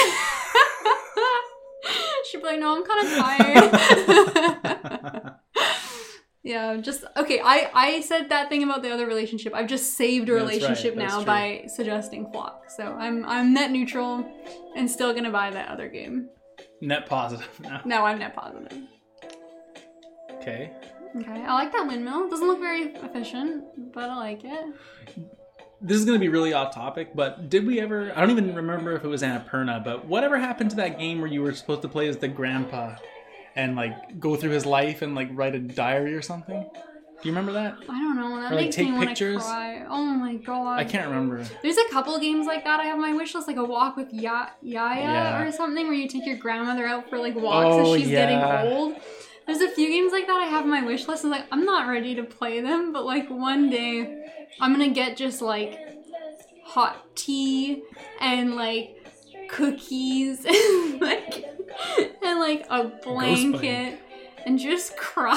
She'd be like, no, I'm kind of tired. Yeah, just okay. I I said that thing about the other relationship. I've just saved a That's right, relationship that's now true. by suggesting Flock. So I'm I'm net neutral and still gonna buy that other game. Net positive now. No, I'm net positive. Okay. Okay, I like that windmill. Doesn't look very efficient, but I like it. This is going to be really off topic, but did we ever... I don't even remember if it was Annapurna, but whatever happened to that game where you were supposed to play as the grandpa and, like, go through his life and, like, write a diary or something? Do you remember that? I don't know. That Or, like, makes take me want to pictures? cry. Oh my god. I can't remember. There's a couple games like that I have on my wish list, like a walk with ya- Yaya Yeah. or something, where you take your grandmother out for like walks Oh, as she's yeah. getting old. There's a few games like that I have on my wish list, and like I'm not ready to play them, but like one day I'm gonna get just like hot tea and like cookies and like and like a blanket and just cry.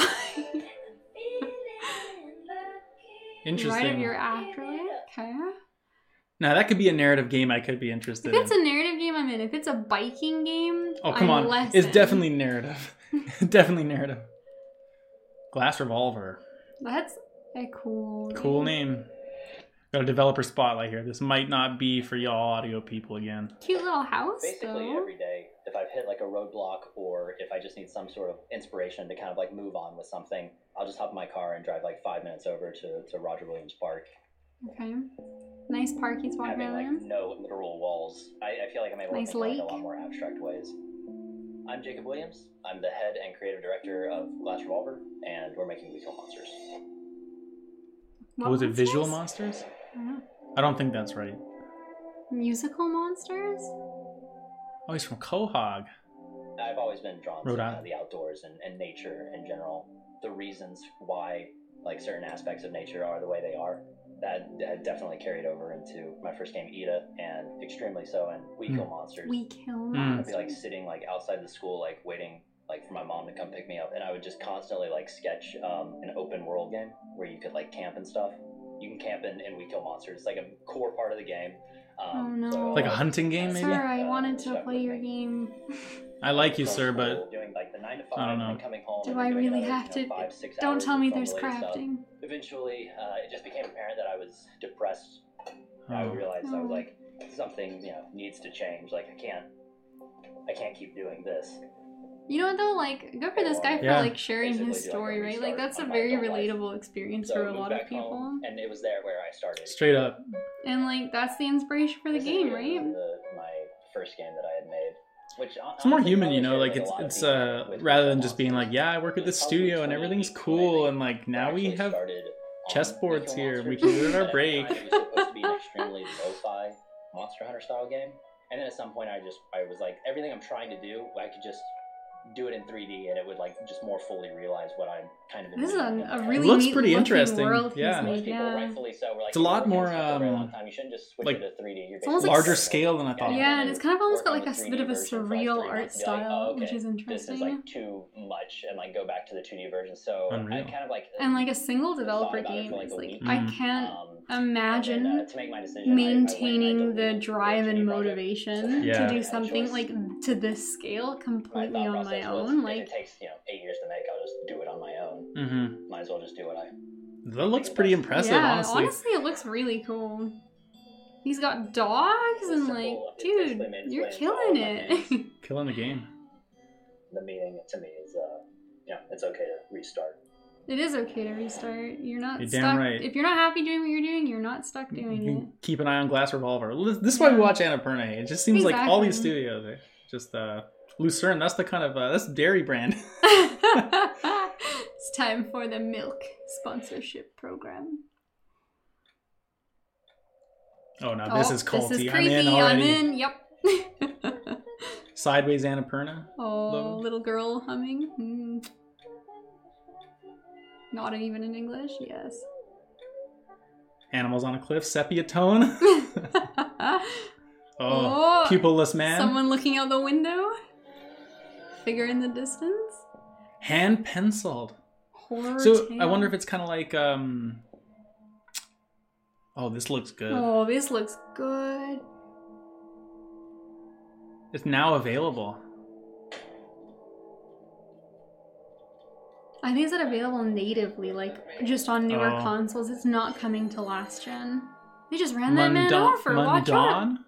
Interesting. Right of your afterlife. Okay. Now, that could be a narrative game I could be interested If it's in. a narrative game, I'm in. If it's a biking game, Oh, come I'm on. less It's in. definitely narrative. Definitely narrative. Glass Revolver. That's a cool. Cool name. Got a developer spotlight here. This might not be for y'all audio people again. Cute little house. Basically, though. every day, if I've hit like a roadblock or if I just need some sort of inspiration to kind of like move on with something, I'll just hop in my car and drive like five minutes over to, to Roger Williams Park. Okay. Nice park he's walking Having like around. no literal walls, I, I feel like I'm able Nice to think in like, lake. a lot more abstract ways. I'm Jacob Williams. I'm the head and creative director of Glass Revolver, and we're making We Kill Monsters. What was it, monsters? visual monsters? I don't know. I don't think that's right. Musical monsters? Oh, he's from Quahog. I've always been drawn Rhode to kind Island. of the outdoors and, and nature in general. The reasons why like certain aspects of nature are the way they are, that had definitely carried over into my first game, Ida, and extremely so in We Kill Mm. Monsters. We kill Mm. I'd monsters. be like sitting like outside the school, like waiting like for my mom to come pick me up, and I would just constantly like sketch um, an open world game where you could like camp and stuff. You can camp in, in We Kill Monsters. It's like a core part of the game. Um, Oh, no. so, Like a hunting game, Sir, maybe? I Uh, wanted to stuck play with your me. game. I like you, From sir, school, but doing like the nine to five I don't know. and coming home Do and I doing really another, have you know, to? five, six Don't hours tell of me there's fun-related stuff. crafting. Eventually, uh, it just became apparent that I was depressed. I Oh. realized I was Oh. like, something, you know, needs to change. Like, I can't, I can't keep doing this. You know what though? Like, good for this guy for Yeah. like sharing Basically his do, like, a story, right? Like, restart that's a on my very adult life. relatable experience So for I a moved lot of back people. home, and it was there where I started. straight up. And like, that's the inspiration for the This is game, the- right? the- my first game that I had made. Which It's more honestly human, you know, probably like shared it's with a lot of it's people uh with rather We than Kill just being like, Monsters. yeah, I work at It the was probably studio and twenty everything's eighteen, I cool think, and like when I now we actually have started on chessboards We Kill here, we Monsters. can do it at our At the break. time, It was supposed to be an extremely lo-fi Monster Hunter style game, and then at some point I just I was like, everything I'm trying to do, I could just do it in three D, and it would like just more fully realize what I'm kind of. This is a, envisioning in a my really It looks neat pretty looking interesting, world yeah. he's Most made. people, Yeah. rightfully so, were like, It's a lot "You've been more, working on this for a very um, long time. You shouldn't just switch like, it to three D. You're it's almost basically like Larger just scale than I getting thought. it Yeah, done and it's kind of almost got work on like a the bit of a 3D version for, like, surreal three art months and be like, style, "Oh, which okay, is This is interesting. like too much, and like go back to the two D version. So Unreal. I kind of like And like a single thought developer about it game for, like, is a like week. I Mm. can't Um, imagine and then, uh, to make my decision, I- I went and I maintaining the deleted drive the and two D project. motivation Yeah. to do Yeah, something choice. like to this scale My completely thought on process my was, own. if Like, it takes you know eight years to make, I'll just do it on my own. Mm-hmm. Might as well just do what I. That looks pretty impressive, yeah, honestly. honestly, it looks really cool. He's got dogs It's and simple. like, It's dude, basically made its you're way into killing all my it. games. Killing the game. The meaning to me is, uh, yeah, it's okay to restart. It is okay to restart. You're not You're stuck. damn right. If you're not happy doing what you're doing, you're not stuck You doing can it. keep an eye on Glass Revolver. This this is why we Yeah. watch Annapurna. It just seems like all these Exactly. studios, eh, just uh, Lucerne. That's the kind of uh, that's dairy brand. It's time for the milk sponsorship program. Oh no, this Oh, is culty. This is I'm creepy. in I'm already. in. Yep. Sideways Annapurna. Oh, Logo. little girl humming. Hmm. Not even in English. Yes. Animals on a cliff, sepia tone. oh, Oh, pupilless man. Someone looking out the window. Figure in the distance. Hand penciled. Horror So tale. I wonder if it's kind of like um. Oh, this looks good. Oh, this looks good. It's now available. I think it's not available natively, like just on newer Oh. consoles. It's not coming to last gen. They just ran that man Mundon- over. Watch out. Mundon?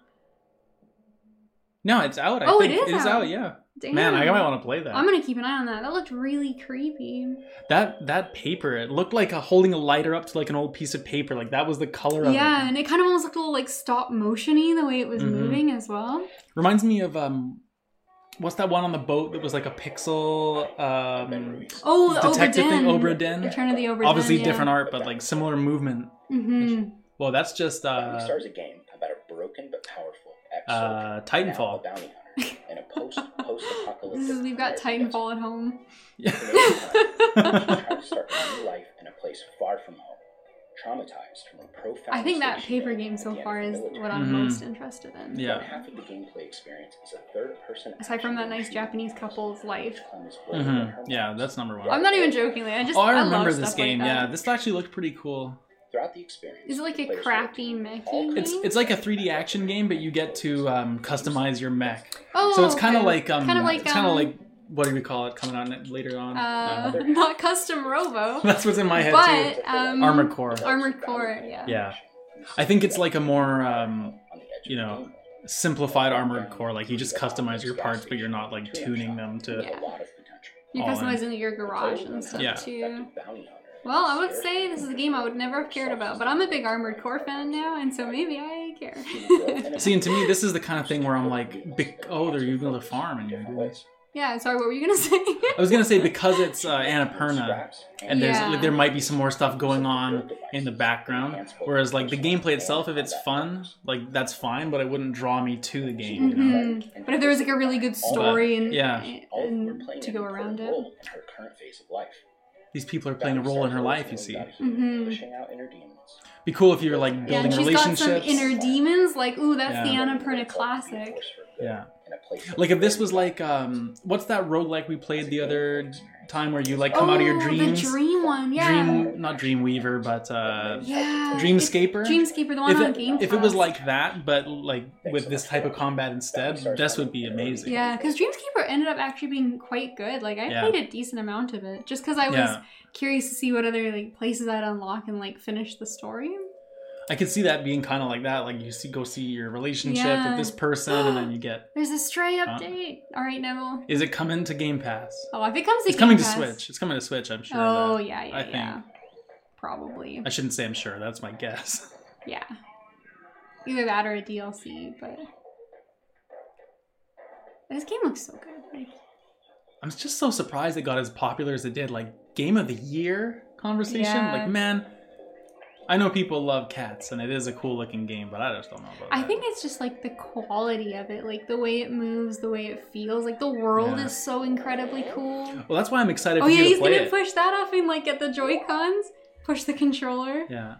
No, it's out. I Oh, it think is it is out. out. Yeah. Damn. Man, I might want to play that. I'm gonna keep an eye on that. That looked really creepy. That that paper, it looked like a, holding a lighter up to like an old piece of paper. Like that was the color of Yeah, it. and it kind of almost looked a little like stop motiony the way it was Mhm. moving as well. Reminds me of um, what's that one on the boat that was like a pixel um Oh, the detective thing, Obra Obra Dinn. Dinn. Return of the Obra Obviously Dinn, yeah. different art, but like similar movement. Mm-hmm. Well, that's just uh, stars a game about a broken but powerful uh Titanfall. bounty hunter in a post post apocalyptic. This is, we've got Titanfall at home. Yeah. Trying to start a new life in a place far from home, traumatized from a profound. I think that station paper at game the so end far of the is military. what I'm Mhm. most interested in. Yeah. About half of the gameplay experience is a third-person. Aside from that action nice game Japanese couple's life. hmm Yeah, that's number one. I'm not even jokingly. I just Oh, I I remember love this stuff game. Like that. Yeah, this actually looked pretty cool. Throughout the experience, Is it like a players crafty will- mech all game? It's it's like a three D action game, but you get to um, customize your mech. Oh, So it's kind of okay. like um, kind of like it's kind of um, like what do we call it coming out later on? uh, Um, not custom Robo, that's what's in my head but too. um, Armored Core. Armored Core, yeah. Yeah, I think it's like a more um, On the edge of you the know, game. simplified Armored Core. Like you just customize your parts, but you're not like tuning them to. Yeah. A lot of potential. You're all in. customizing your garage and stuff Yeah. too. Bounty hunter. Well, I would say this is a game I would never have cared about, but I'm a big Armored Core fan now, and so maybe I care. See, and to me, this is the kind of thing where I'm like, bec- oh, they're using the farm and you're doing this. Yeah, sorry, what were you gonna say? I was gonna say because it's uh, Annapurna, and there's Yeah. there might be some more stuff going on in the background. Whereas like the gameplay itself, if it's fun, like that's fine, but it wouldn't draw me to the game. You know? Mhm. But if there was like a really good story and, Yeah. All of them were and playing to an go important around it. role in her current phase of life. These people are playing a role in her life. You see, Mhm. Pushing out inner demons. be cool if you're like Yeah, building and she's got some relationships. inner demons. Like, ooh, that's the Yeah. Annapurna classic. Yeah. In a place Like if this was like um, what's that roguelike we played the other time where you like come out of your Oh, dreams? the dream one, yeah. Dream, not Dreamweaver, but uh, Yeah. Dreamscaper? It's Dreamscaper, the one if on it, Game if it was Pass. like that, but like with this type of combat instead, this would be amazing. Yeah, because Dreamscaper ended up actually being quite good. Like, I Yeah. played a decent amount of it, just because I was Yeah. curious to see what other like places I'd unlock and like finish the story. I could see that being kind of like that. Like you see, go see your relationship Yeah. with this person, and then you get. There's a Stray Huh? update. All right, Neville. Is it coming to Game Pass? Oh, if it comes to It's Game coming to Pass- Switch. It's coming to Switch. I'm sure. of Oh that. yeah, yeah, I think. yeah. Probably. I shouldn't say I'm sure. That's my guess. Yeah. Either that or a D L C, but this game looks so good. Like, I'm just so surprised it got as popular as it did. Like Game of the Year conversation. Yeah. Like man, I know people love cats, and it is a cool looking game, but I just don't know about I that. think it's just like the quality of it, like the way it moves, the way it feels. Like the world Yeah. is so incredibly cool. Well, that's why I'm excited Oh for yeah, you to he's play gonna it. push that off and like get the Joy Cons, push the controller. Yeah.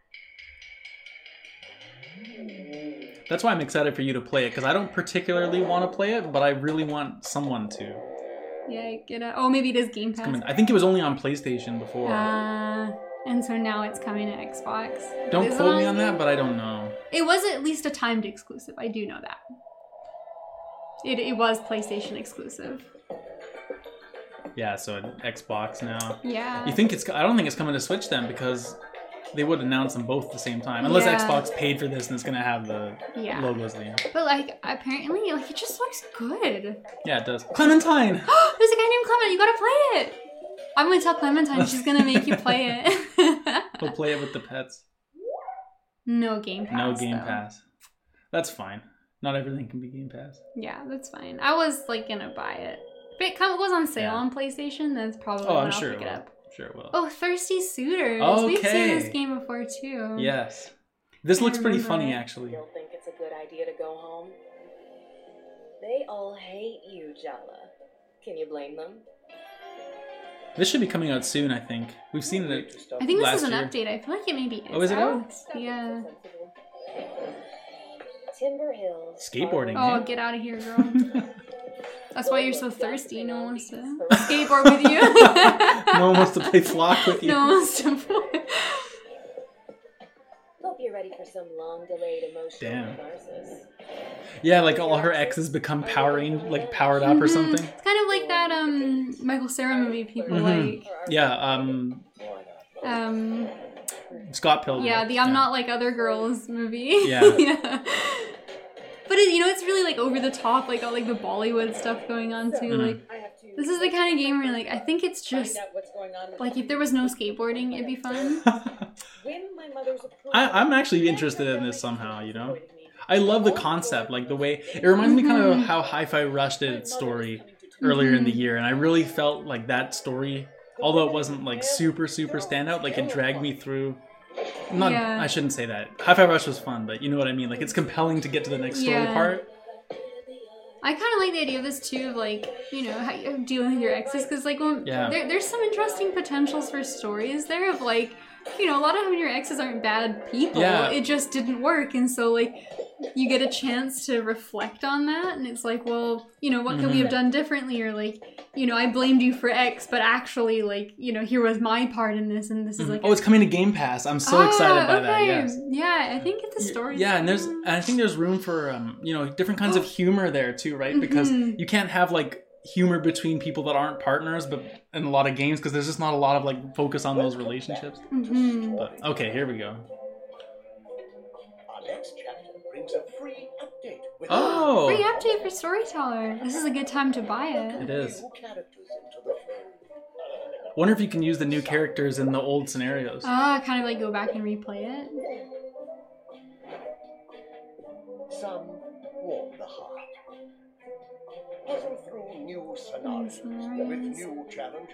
That's why I'm excited for you to play it, because I don't particularly want to play it, but I really want someone to. Yeah, get it. Oh, maybe it is Game It's Pass. coming. I think it was only on PlayStation before. Uh, and so now it's coming to Xbox. don't Is it quote me on Game- that, but I don't know. It was at least a timed exclusive. I do know that. It it was PlayStation exclusive. Yeah, so Xbox now. Yeah. You think it's? I don't think it's coming to Switch then, because they would announce them both at the same time, unless Yeah. Xbox paid for this and it's gonna have the Yeah. logos there. But like apparently, like it just looks good. Yeah, it does. Clementine. There's a guy named Clement. You gotta play it. I'm gonna tell Clementine she's gonna make you play it. We'll play it with the pets. No Game Pass. No Game though. Pass. That's fine. Not everything can be Game Pass. Yeah, that's fine. I was like gonna buy it. If it come, goes on sale Yeah. on PlayStation, that's probably Oh, when I'm I'll sure pick it it will. up. Sure it will. Oh, Thirsty Suitors. We've seen Okay. this game before too. Yes. This I looks pretty remember funny, it. actually. Still think it's a good idea to go home? They all hate you, Jala. Can you blame them? This should be coming out soon, I think. We've seen it. I think this last is an year. update. I feel like it maybe is. Oh, is it out. out? Yeah. Timber Hills. Skateboarding, Oh, eh? get out of here, girl. That's why you're so thirsty. No one wants to skateboard with you. No one wants to play flock with you. No one wants to play. Hope you're ready for some long-delayed emotional Damn. catharsis. Yeah, like all her exes become powering, like powered up or Mhm. something. It's kind of like that um Michael Cera movie people Mhm. like. Yeah, um, Um, Scott Pilgrim. yeah, the I'm Not Like Other Girls movie. Yeah. Yeah. But it, you know, it's really like over the top, like all like the Bollywood stuff going on too. Mhm. Like this is the kind of game where like I think it's just like if there was no skateboarding, it'd be fun. I, I'm actually interested in this somehow, you know? I love the concept, like the way it reminds me kind of Mhm. how Hi-Fi Rush did its story earlier in the year, and I really felt like that story, although it wasn't like super super standout, like it dragged me through. Not, Yeah. I shouldn't say that. Hi-Fi Rush was fun, but you know what I mean. Like it's compelling to get to the next story Yeah. part. I kind of like the idea of this too, of like, you know, how you're dealing with your exes, because like, well, Yeah. there, there's some interesting potentials for stories there of like, you know, a lot of your exes aren't bad people. Yeah. It just didn't work, and so like, you get a chance to reflect on that, and it's like, well, you know, what could we Mhm. have done differently, or like, you know, I blamed you for X, but actually, like, you know, here was my part in this, and this is Mhm. like, Oh, it's coming to Game Pass. I'm so Ah, excited by that. okay. Yes. Yeah, I think it's the story. Yeah, and there's and I think there's room for um, you know, different kinds of humor there too, right? Because Mhm. you can't have like humor between people that aren't partners, but in a lot of games, because there's just not a lot of like focus on those relationships. hmm But okay, here we go. Our next chapter brings a free update with Oh, Free update for Storyteller. This is a good time to buy it. it is. new characters into the fold. Wonder if you can use the new characters in the old scenarios. Ah, kind of like go back and replay it. Some warm the heart. Puzzle through new scenarios scenarios. with new challenges.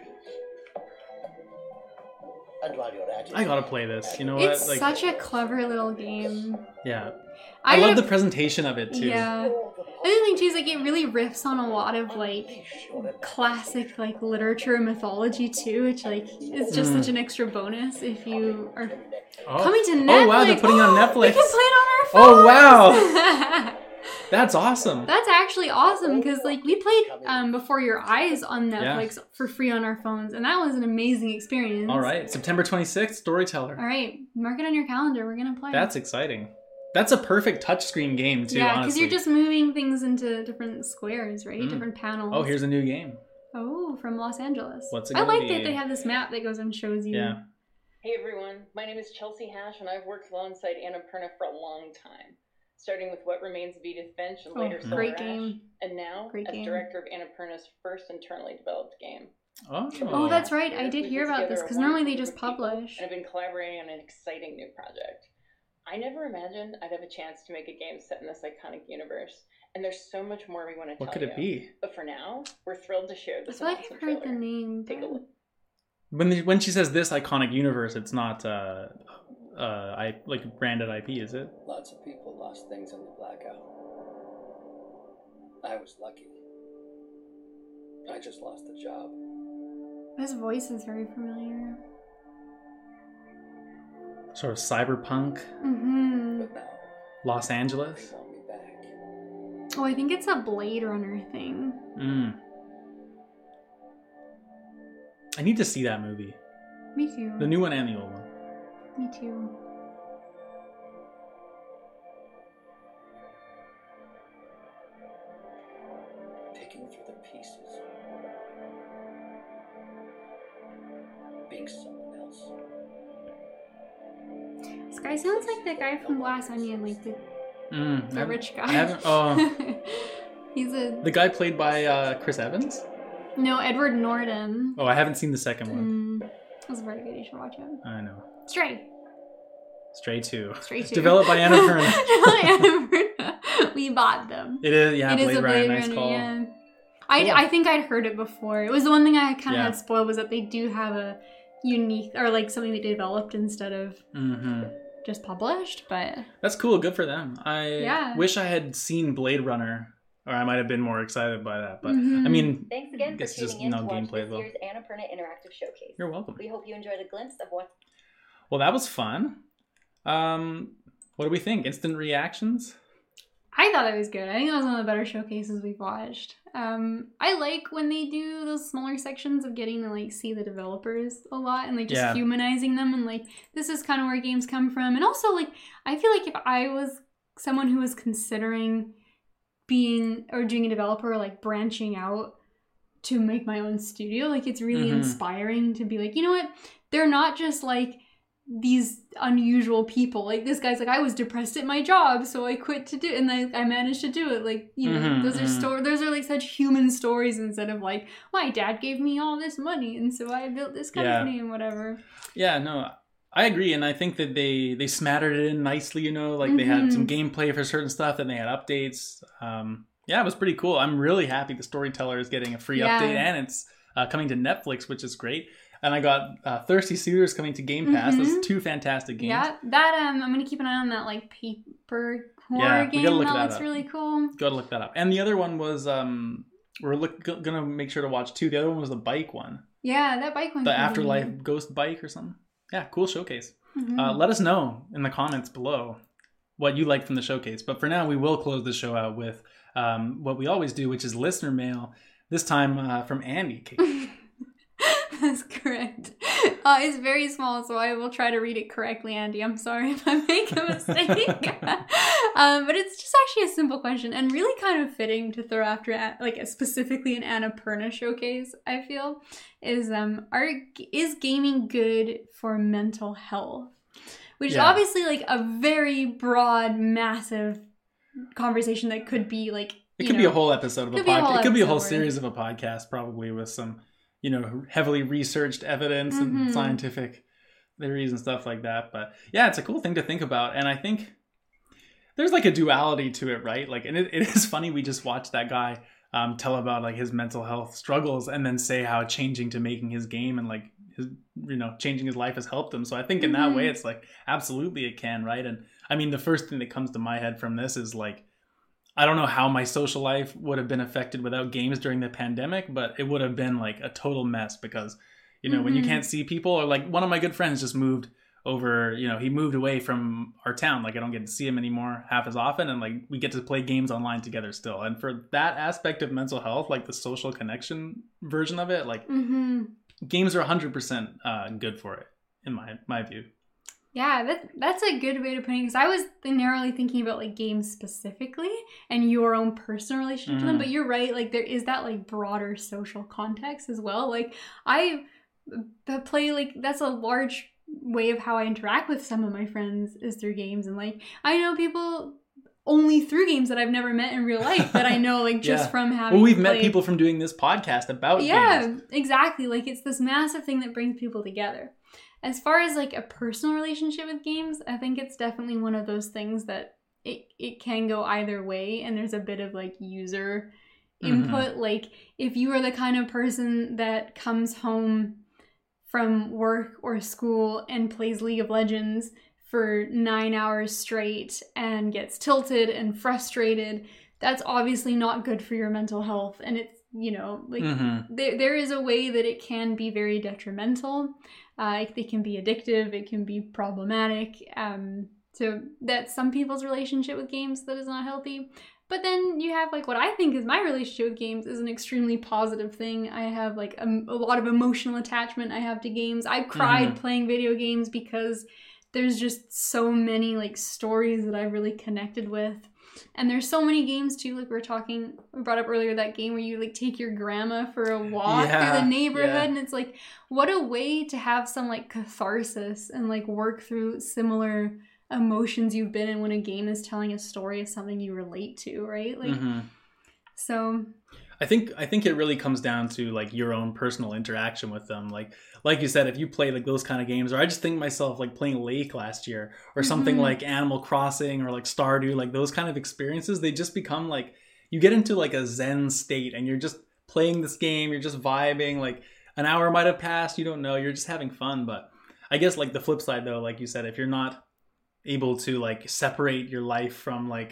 And while you're at it, I gotta play this. You know what? It's Like, such a clever little game. yeah, I, love gotta- the presentation of it too. Yeah. The other thing too is like it really riffs on a lot of like classic like literature and mythology too, which like is just Mm. such an extra bonus if you are Oh. coming to Netflix. Oh wow, they're putting it on We Netflix. can play it on our Oh, phones. wow. That's awesome. That's actually awesome because like we played um, Before Your Eyes on Yeah. Netflix for free on our phones, and that was an amazing experience. All right, September twenty-sixth, Storyteller. All right, mark it on your calendar. We're gonna play. That's exciting. That's a perfect touchscreen game too. yeah, because honestly. you're just moving things into different squares, right? Mm. Different panels. Oh, here's a new game. Oh, from Los Angeles. What's it I gonna like be? that they have this map that goes and shows you. Yeah. Hey everyone, my name is Chelsea Hash and I've worked alongside Annapurna for a long time. Starting with What Remains of Edith Finch and Oh, later Silver great Ash, game. and now Great as game. director of Annapurna's first internally developed game. Oh. Oh, that's right. I Years, did we hear put about together this a because normally they wonderful just group of people, publish. And I've been collaborating on an exciting new project. I never imagined I'd have a chance to make a game set in this iconic universe, and there's so much more we want to tell What could you. it be? But for now, we're thrilled to share I this feel like awesome I've heard the trailer. name. Take a but- look. When the, when she says this iconic universe, it's not uh, uh, I like branded I P, is it? Lots of people lost things in the blackout. I was lucky. I just lost the job. His voice is very familiar. Sort of cyberpunk, Mm-hmm. But now Los they Angeles. want me back. Oh, I think it's a Blade Runner thing. Mm. I need to see that movie, Me too. the new one and the old one. Me too. Picking through the pieces. Being someone else. This guy sounds like the guy from Glass Onion, like the, Mm. I the haven't- rich guy. I haven't. Oh, He's a the guy played by uh, Chris Evans. no Edward Norton. Oh, I haven't seen the second one. Mm, that was very good. You should watch it. I know. Stray. Stray two. Stray two. Developed by Annapurna. Annapurna. We bought them. It is. Yeah, It is Blade a Runner. Blade Nice Runner, call. yeah. I, Cool. I think I'd heard it before. It was the one thing I kind of Yeah. had spoiled was that they do have a unique, or like something they developed instead of Mm-hmm. just published, but That's cool. Good for them. I Yeah. wish I had seen Blade Runner or I might have been more excited by that. But Mhm. I mean, Thanks again for It's tuning just in no to watch gameplay, this though. year's Annapurna Interactive Showcase. You're welcome. We hope you enjoyed a glimpse of what Well, that was fun. Um, what do we think? Instant reactions? I thought it was good. I think it was one of the better showcases we've watched. Um, I like when they do those smaller sections of getting to like see the developers a lot and like just Yeah. humanizing them and like this is kind of where games come from. And also like I feel like if I was someone who was considering being or doing a developer or like branching out to make my own studio, like it's really Mhm. inspiring to be like, you know what? They're not just like these unusual people. Like this guy's like, I was depressed at my job, so I quit to do it, and I, I managed to do it. Like, you know, Mhm, those are mhm. sto- those are like such human stories instead of like, my dad gave me all this money and so I built this Yeah. company and whatever. Yeah, no, I agree, and I think that they they smattered it in nicely. You know, like they had some gameplay for certain stuff, and they had updates. Um, yeah, it was pretty cool. I'm really happy the Storyteller is getting a free Yeah. update, and it's uh, coming to Netflix, which is great. And I got uh, Thirsty Suitors coming to Game Pass. Mhm. That's two fantastic games. Yeah, that um, I'm gonna keep an eye on that like paper horror Yeah, we game. gotta look that that looks up. really cool. Gotta look that up. And the other one was um, we're look, g- gonna make sure to watch two. The other one was the bike one, Yeah, that bike one. the could be Afterlife neat. Ghost Bike or something. Yeah, cool showcase. Mhm. Uh, let us know in the comments below what you liked from the showcase. But for now, we will close the show out with um, what we always do, which is listener mail. This time uh, from Andy. Kate. That's correct. Uh, it's very small, so I will try to read it correctly, Andy. I'm sorry if I make a mistake. um, but it's just actually a simple question and really kind of fitting to throw after, a- like specifically an Annapurna showcase. I feel is um, are is gaming good for mental health? Which Yeah. is obviously like a very broad, massive conversation that could be like It you could know, be a whole episode of a could be a whole podcast. It could be a whole episode series of a podcast, probably with some, you know, heavily researched evidence Mhm. and scientific theories and stuff like that. But yeah, it's a cool thing to think about. And I think there's like a duality to it, right? Like, and it, it is funny. We just watched that guy um, tell about like his mental health struggles and then say how changing to making his game and like his, you know, changing his life has helped him. So I think in that Mhm. way, it's like, absolutely it can, right? And I mean, the first thing that comes to my head from this is like, I don't know how my social life would have been affected without games during the pandemic, but it would have been like a total mess because, you know, when you Mhm. can't see people, or like one of my good friends just moved over, you know, he moved away from our town. Like I don't get to see him anymore half as often. And like we get to play games online together still. And for that aspect of mental health, like the social connection version of it, like Mm-hmm. games are one hundred percent uh, good for it, in my my view. Yeah, that that's a good way to put it. Because I was narrowly thinking about like games specifically and your own personal relationship to them. Mhm. But you're right. Like there is that like broader social context as well. Like I uh, play like that's a large way of how I interact with some of my friends is through games. And like I know people only through games that I've never met in real life that I know like just Yeah. from having Well, we've met played. people from doing this podcast about Yeah, games. exactly. Like it's this massive thing that brings people together. As far as like a personal relationship with games, I think it's definitely one of those things that it, it can go either way, and there's a bit of like user input. Like if you are the kind of person that comes home from work or school and plays League of Legends for nine hours straight and gets tilted and frustrated, that's obviously not good for your mental health. And it's, you know, like Mhm. there, there is a way that it can be very detrimental. Uh, it can be addictive. It can be problematic. Um, so that's some people's relationship with games that is not healthy. But then you have like what I think is my relationship with games is an extremely positive thing. I have like a, a lot of emotional attachment I have to games. I cried Mhm. playing video games because there's just so many like stories that I really connected with. And there's so many games too, like we were talking, we brought up earlier that game where you like take your grandma for a walk Yeah, through the neighborhood, yeah. and it's like, what a way to have some like catharsis and like work through similar emotions you've been in when a game is telling a story of something you relate to, right? Like, Mhm. so I think I think it really comes down to like your own personal interaction with them. Like like you said, if you play like those kind of games, or I just think myself like playing Lake last year, or something Mhm. like Animal Crossing or like Stardew, like those kind of experiences, they just become like you get into like a zen state, and you're just playing this game, you're just vibing. Like an hour might have passed, you don't know, you're just having fun. But I guess like the flip side though, like you said, if you're not able to like separate your life from like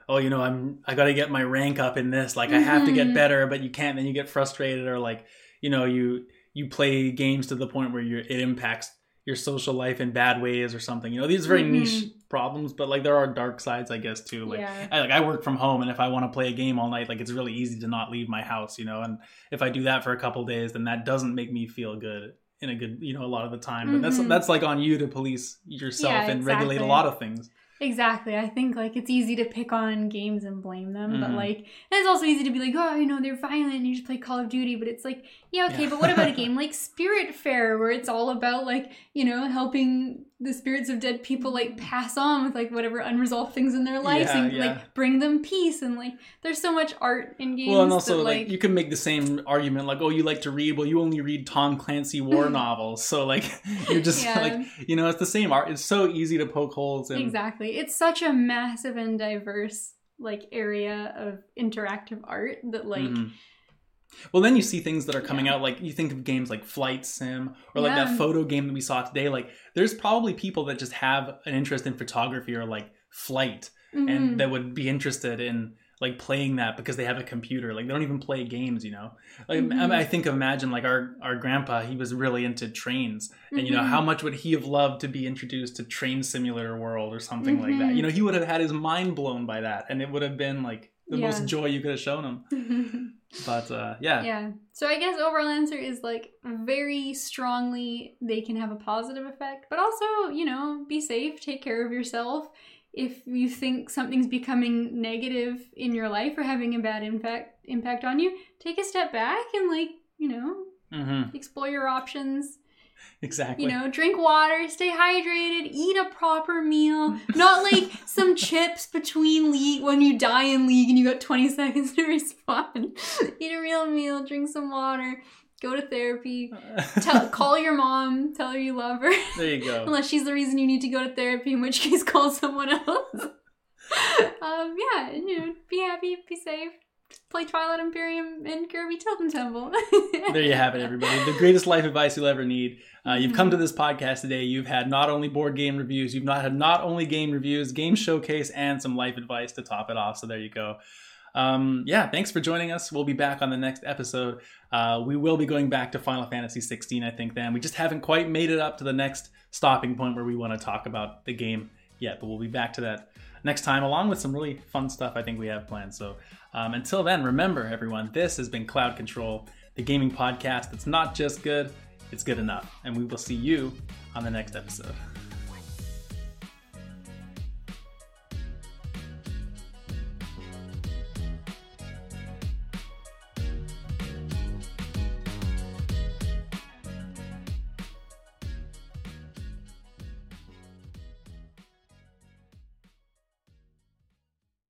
oh, you know, I'm I got to get my rank up in this. Like, I have to get better, but you can't. Then you get frustrated, or like, you know, you you play games to the point where you're, it impacts your social life in bad ways or something. You know, these are very mm-hmm. niche problems, but like there are dark sides, I guess, too. Like, yeah. I, like I work from home, and if I want to play a game all night, like it's really easy to not leave my house, you know. And if I do that for a couple days, then that doesn't make me feel good in a good, you know, a lot of the time. But mm-hmm. that's that's like on you to police yourself yeah, and exactly. regulate a lot of things. Exactly. I think like it's easy to pick on games and blame them, Mm-hmm. but like and it's also easy to be like, oh, you know, they're violent and you just play Call of Duty, but it's like, yeah, okay, Yeah. but what about a game like Spiritfarer, where it's all about like, you know, helping the spirits of dead people like pass on with like whatever unresolved things in their lives Yeah, and yeah. like bring them peace, and like there's so much art in games. Well, and also that, like, like you can make the same argument, like, oh, you like to read, well, you only read Tom Clancy war novels, so like you're just Yeah. like, you know, it's the same art. It's so easy to poke holes in. Exactly. It's such a massive and diverse like area of interactive art that like Mhm. Well, then you see things that are coming Yeah. out, like you think of games like Flight Sim or like Yeah. that photo game that we saw today. Like there's probably people that just have an interest in photography or like flight mhm. and that would be interested in like playing that because they have a computer. Like they don't even play games, you know. Like Mhm. I, I think imagine like our our grandpa, he was really into trains, and you know Mhm. how much would he have loved to be introduced to Train Simulator World or something like that. Mhm. You know, he would have had his mind blown by that, and it would have been like the Yeah. most joy you could have shown him. But uh, yeah. Yeah. So I guess overall answer is like very strongly they can have a positive effect, but also, you know, be safe, take care of yourself. If you think something's becoming negative in your life or having a bad impact impact on you, take a step back and like, you know, Mm-hmm. explore your options. Exactly. You know, drink water, stay hydrated, eat a proper meal. Not like some chips between league when you die in league and you got twenty seconds to respond. Eat a real meal, drink some water, go to therapy, tell, call your mom, tell her you love her. There you go. Unless she's the reason you need to go to therapy, in which case call someone else. um, yeah, you know, be happy, be safe. Play Twilight Imperium and Kirby Tilton Temple. There you have it, everybody. The greatest life advice you'll ever need. Uh, you've come to this podcast today. You've had not only board game reviews, you've not had not only game reviews, game showcase, and some life advice to top it off. So there you go. Um, yeah, thanks for joining us. We'll be back on the next episode. Uh, we will be going back to Final Fantasy sixteen, I think, then. We just haven't quite made it up to the next stopping point where we want to talk about the game yet, but we'll be back to that next time, along with some really fun stuff I think we have planned. So um, until then, remember, everyone, this has been Cloud Control, the gaming podcast that's not just good, it's good enough. And we will see you on the next episode.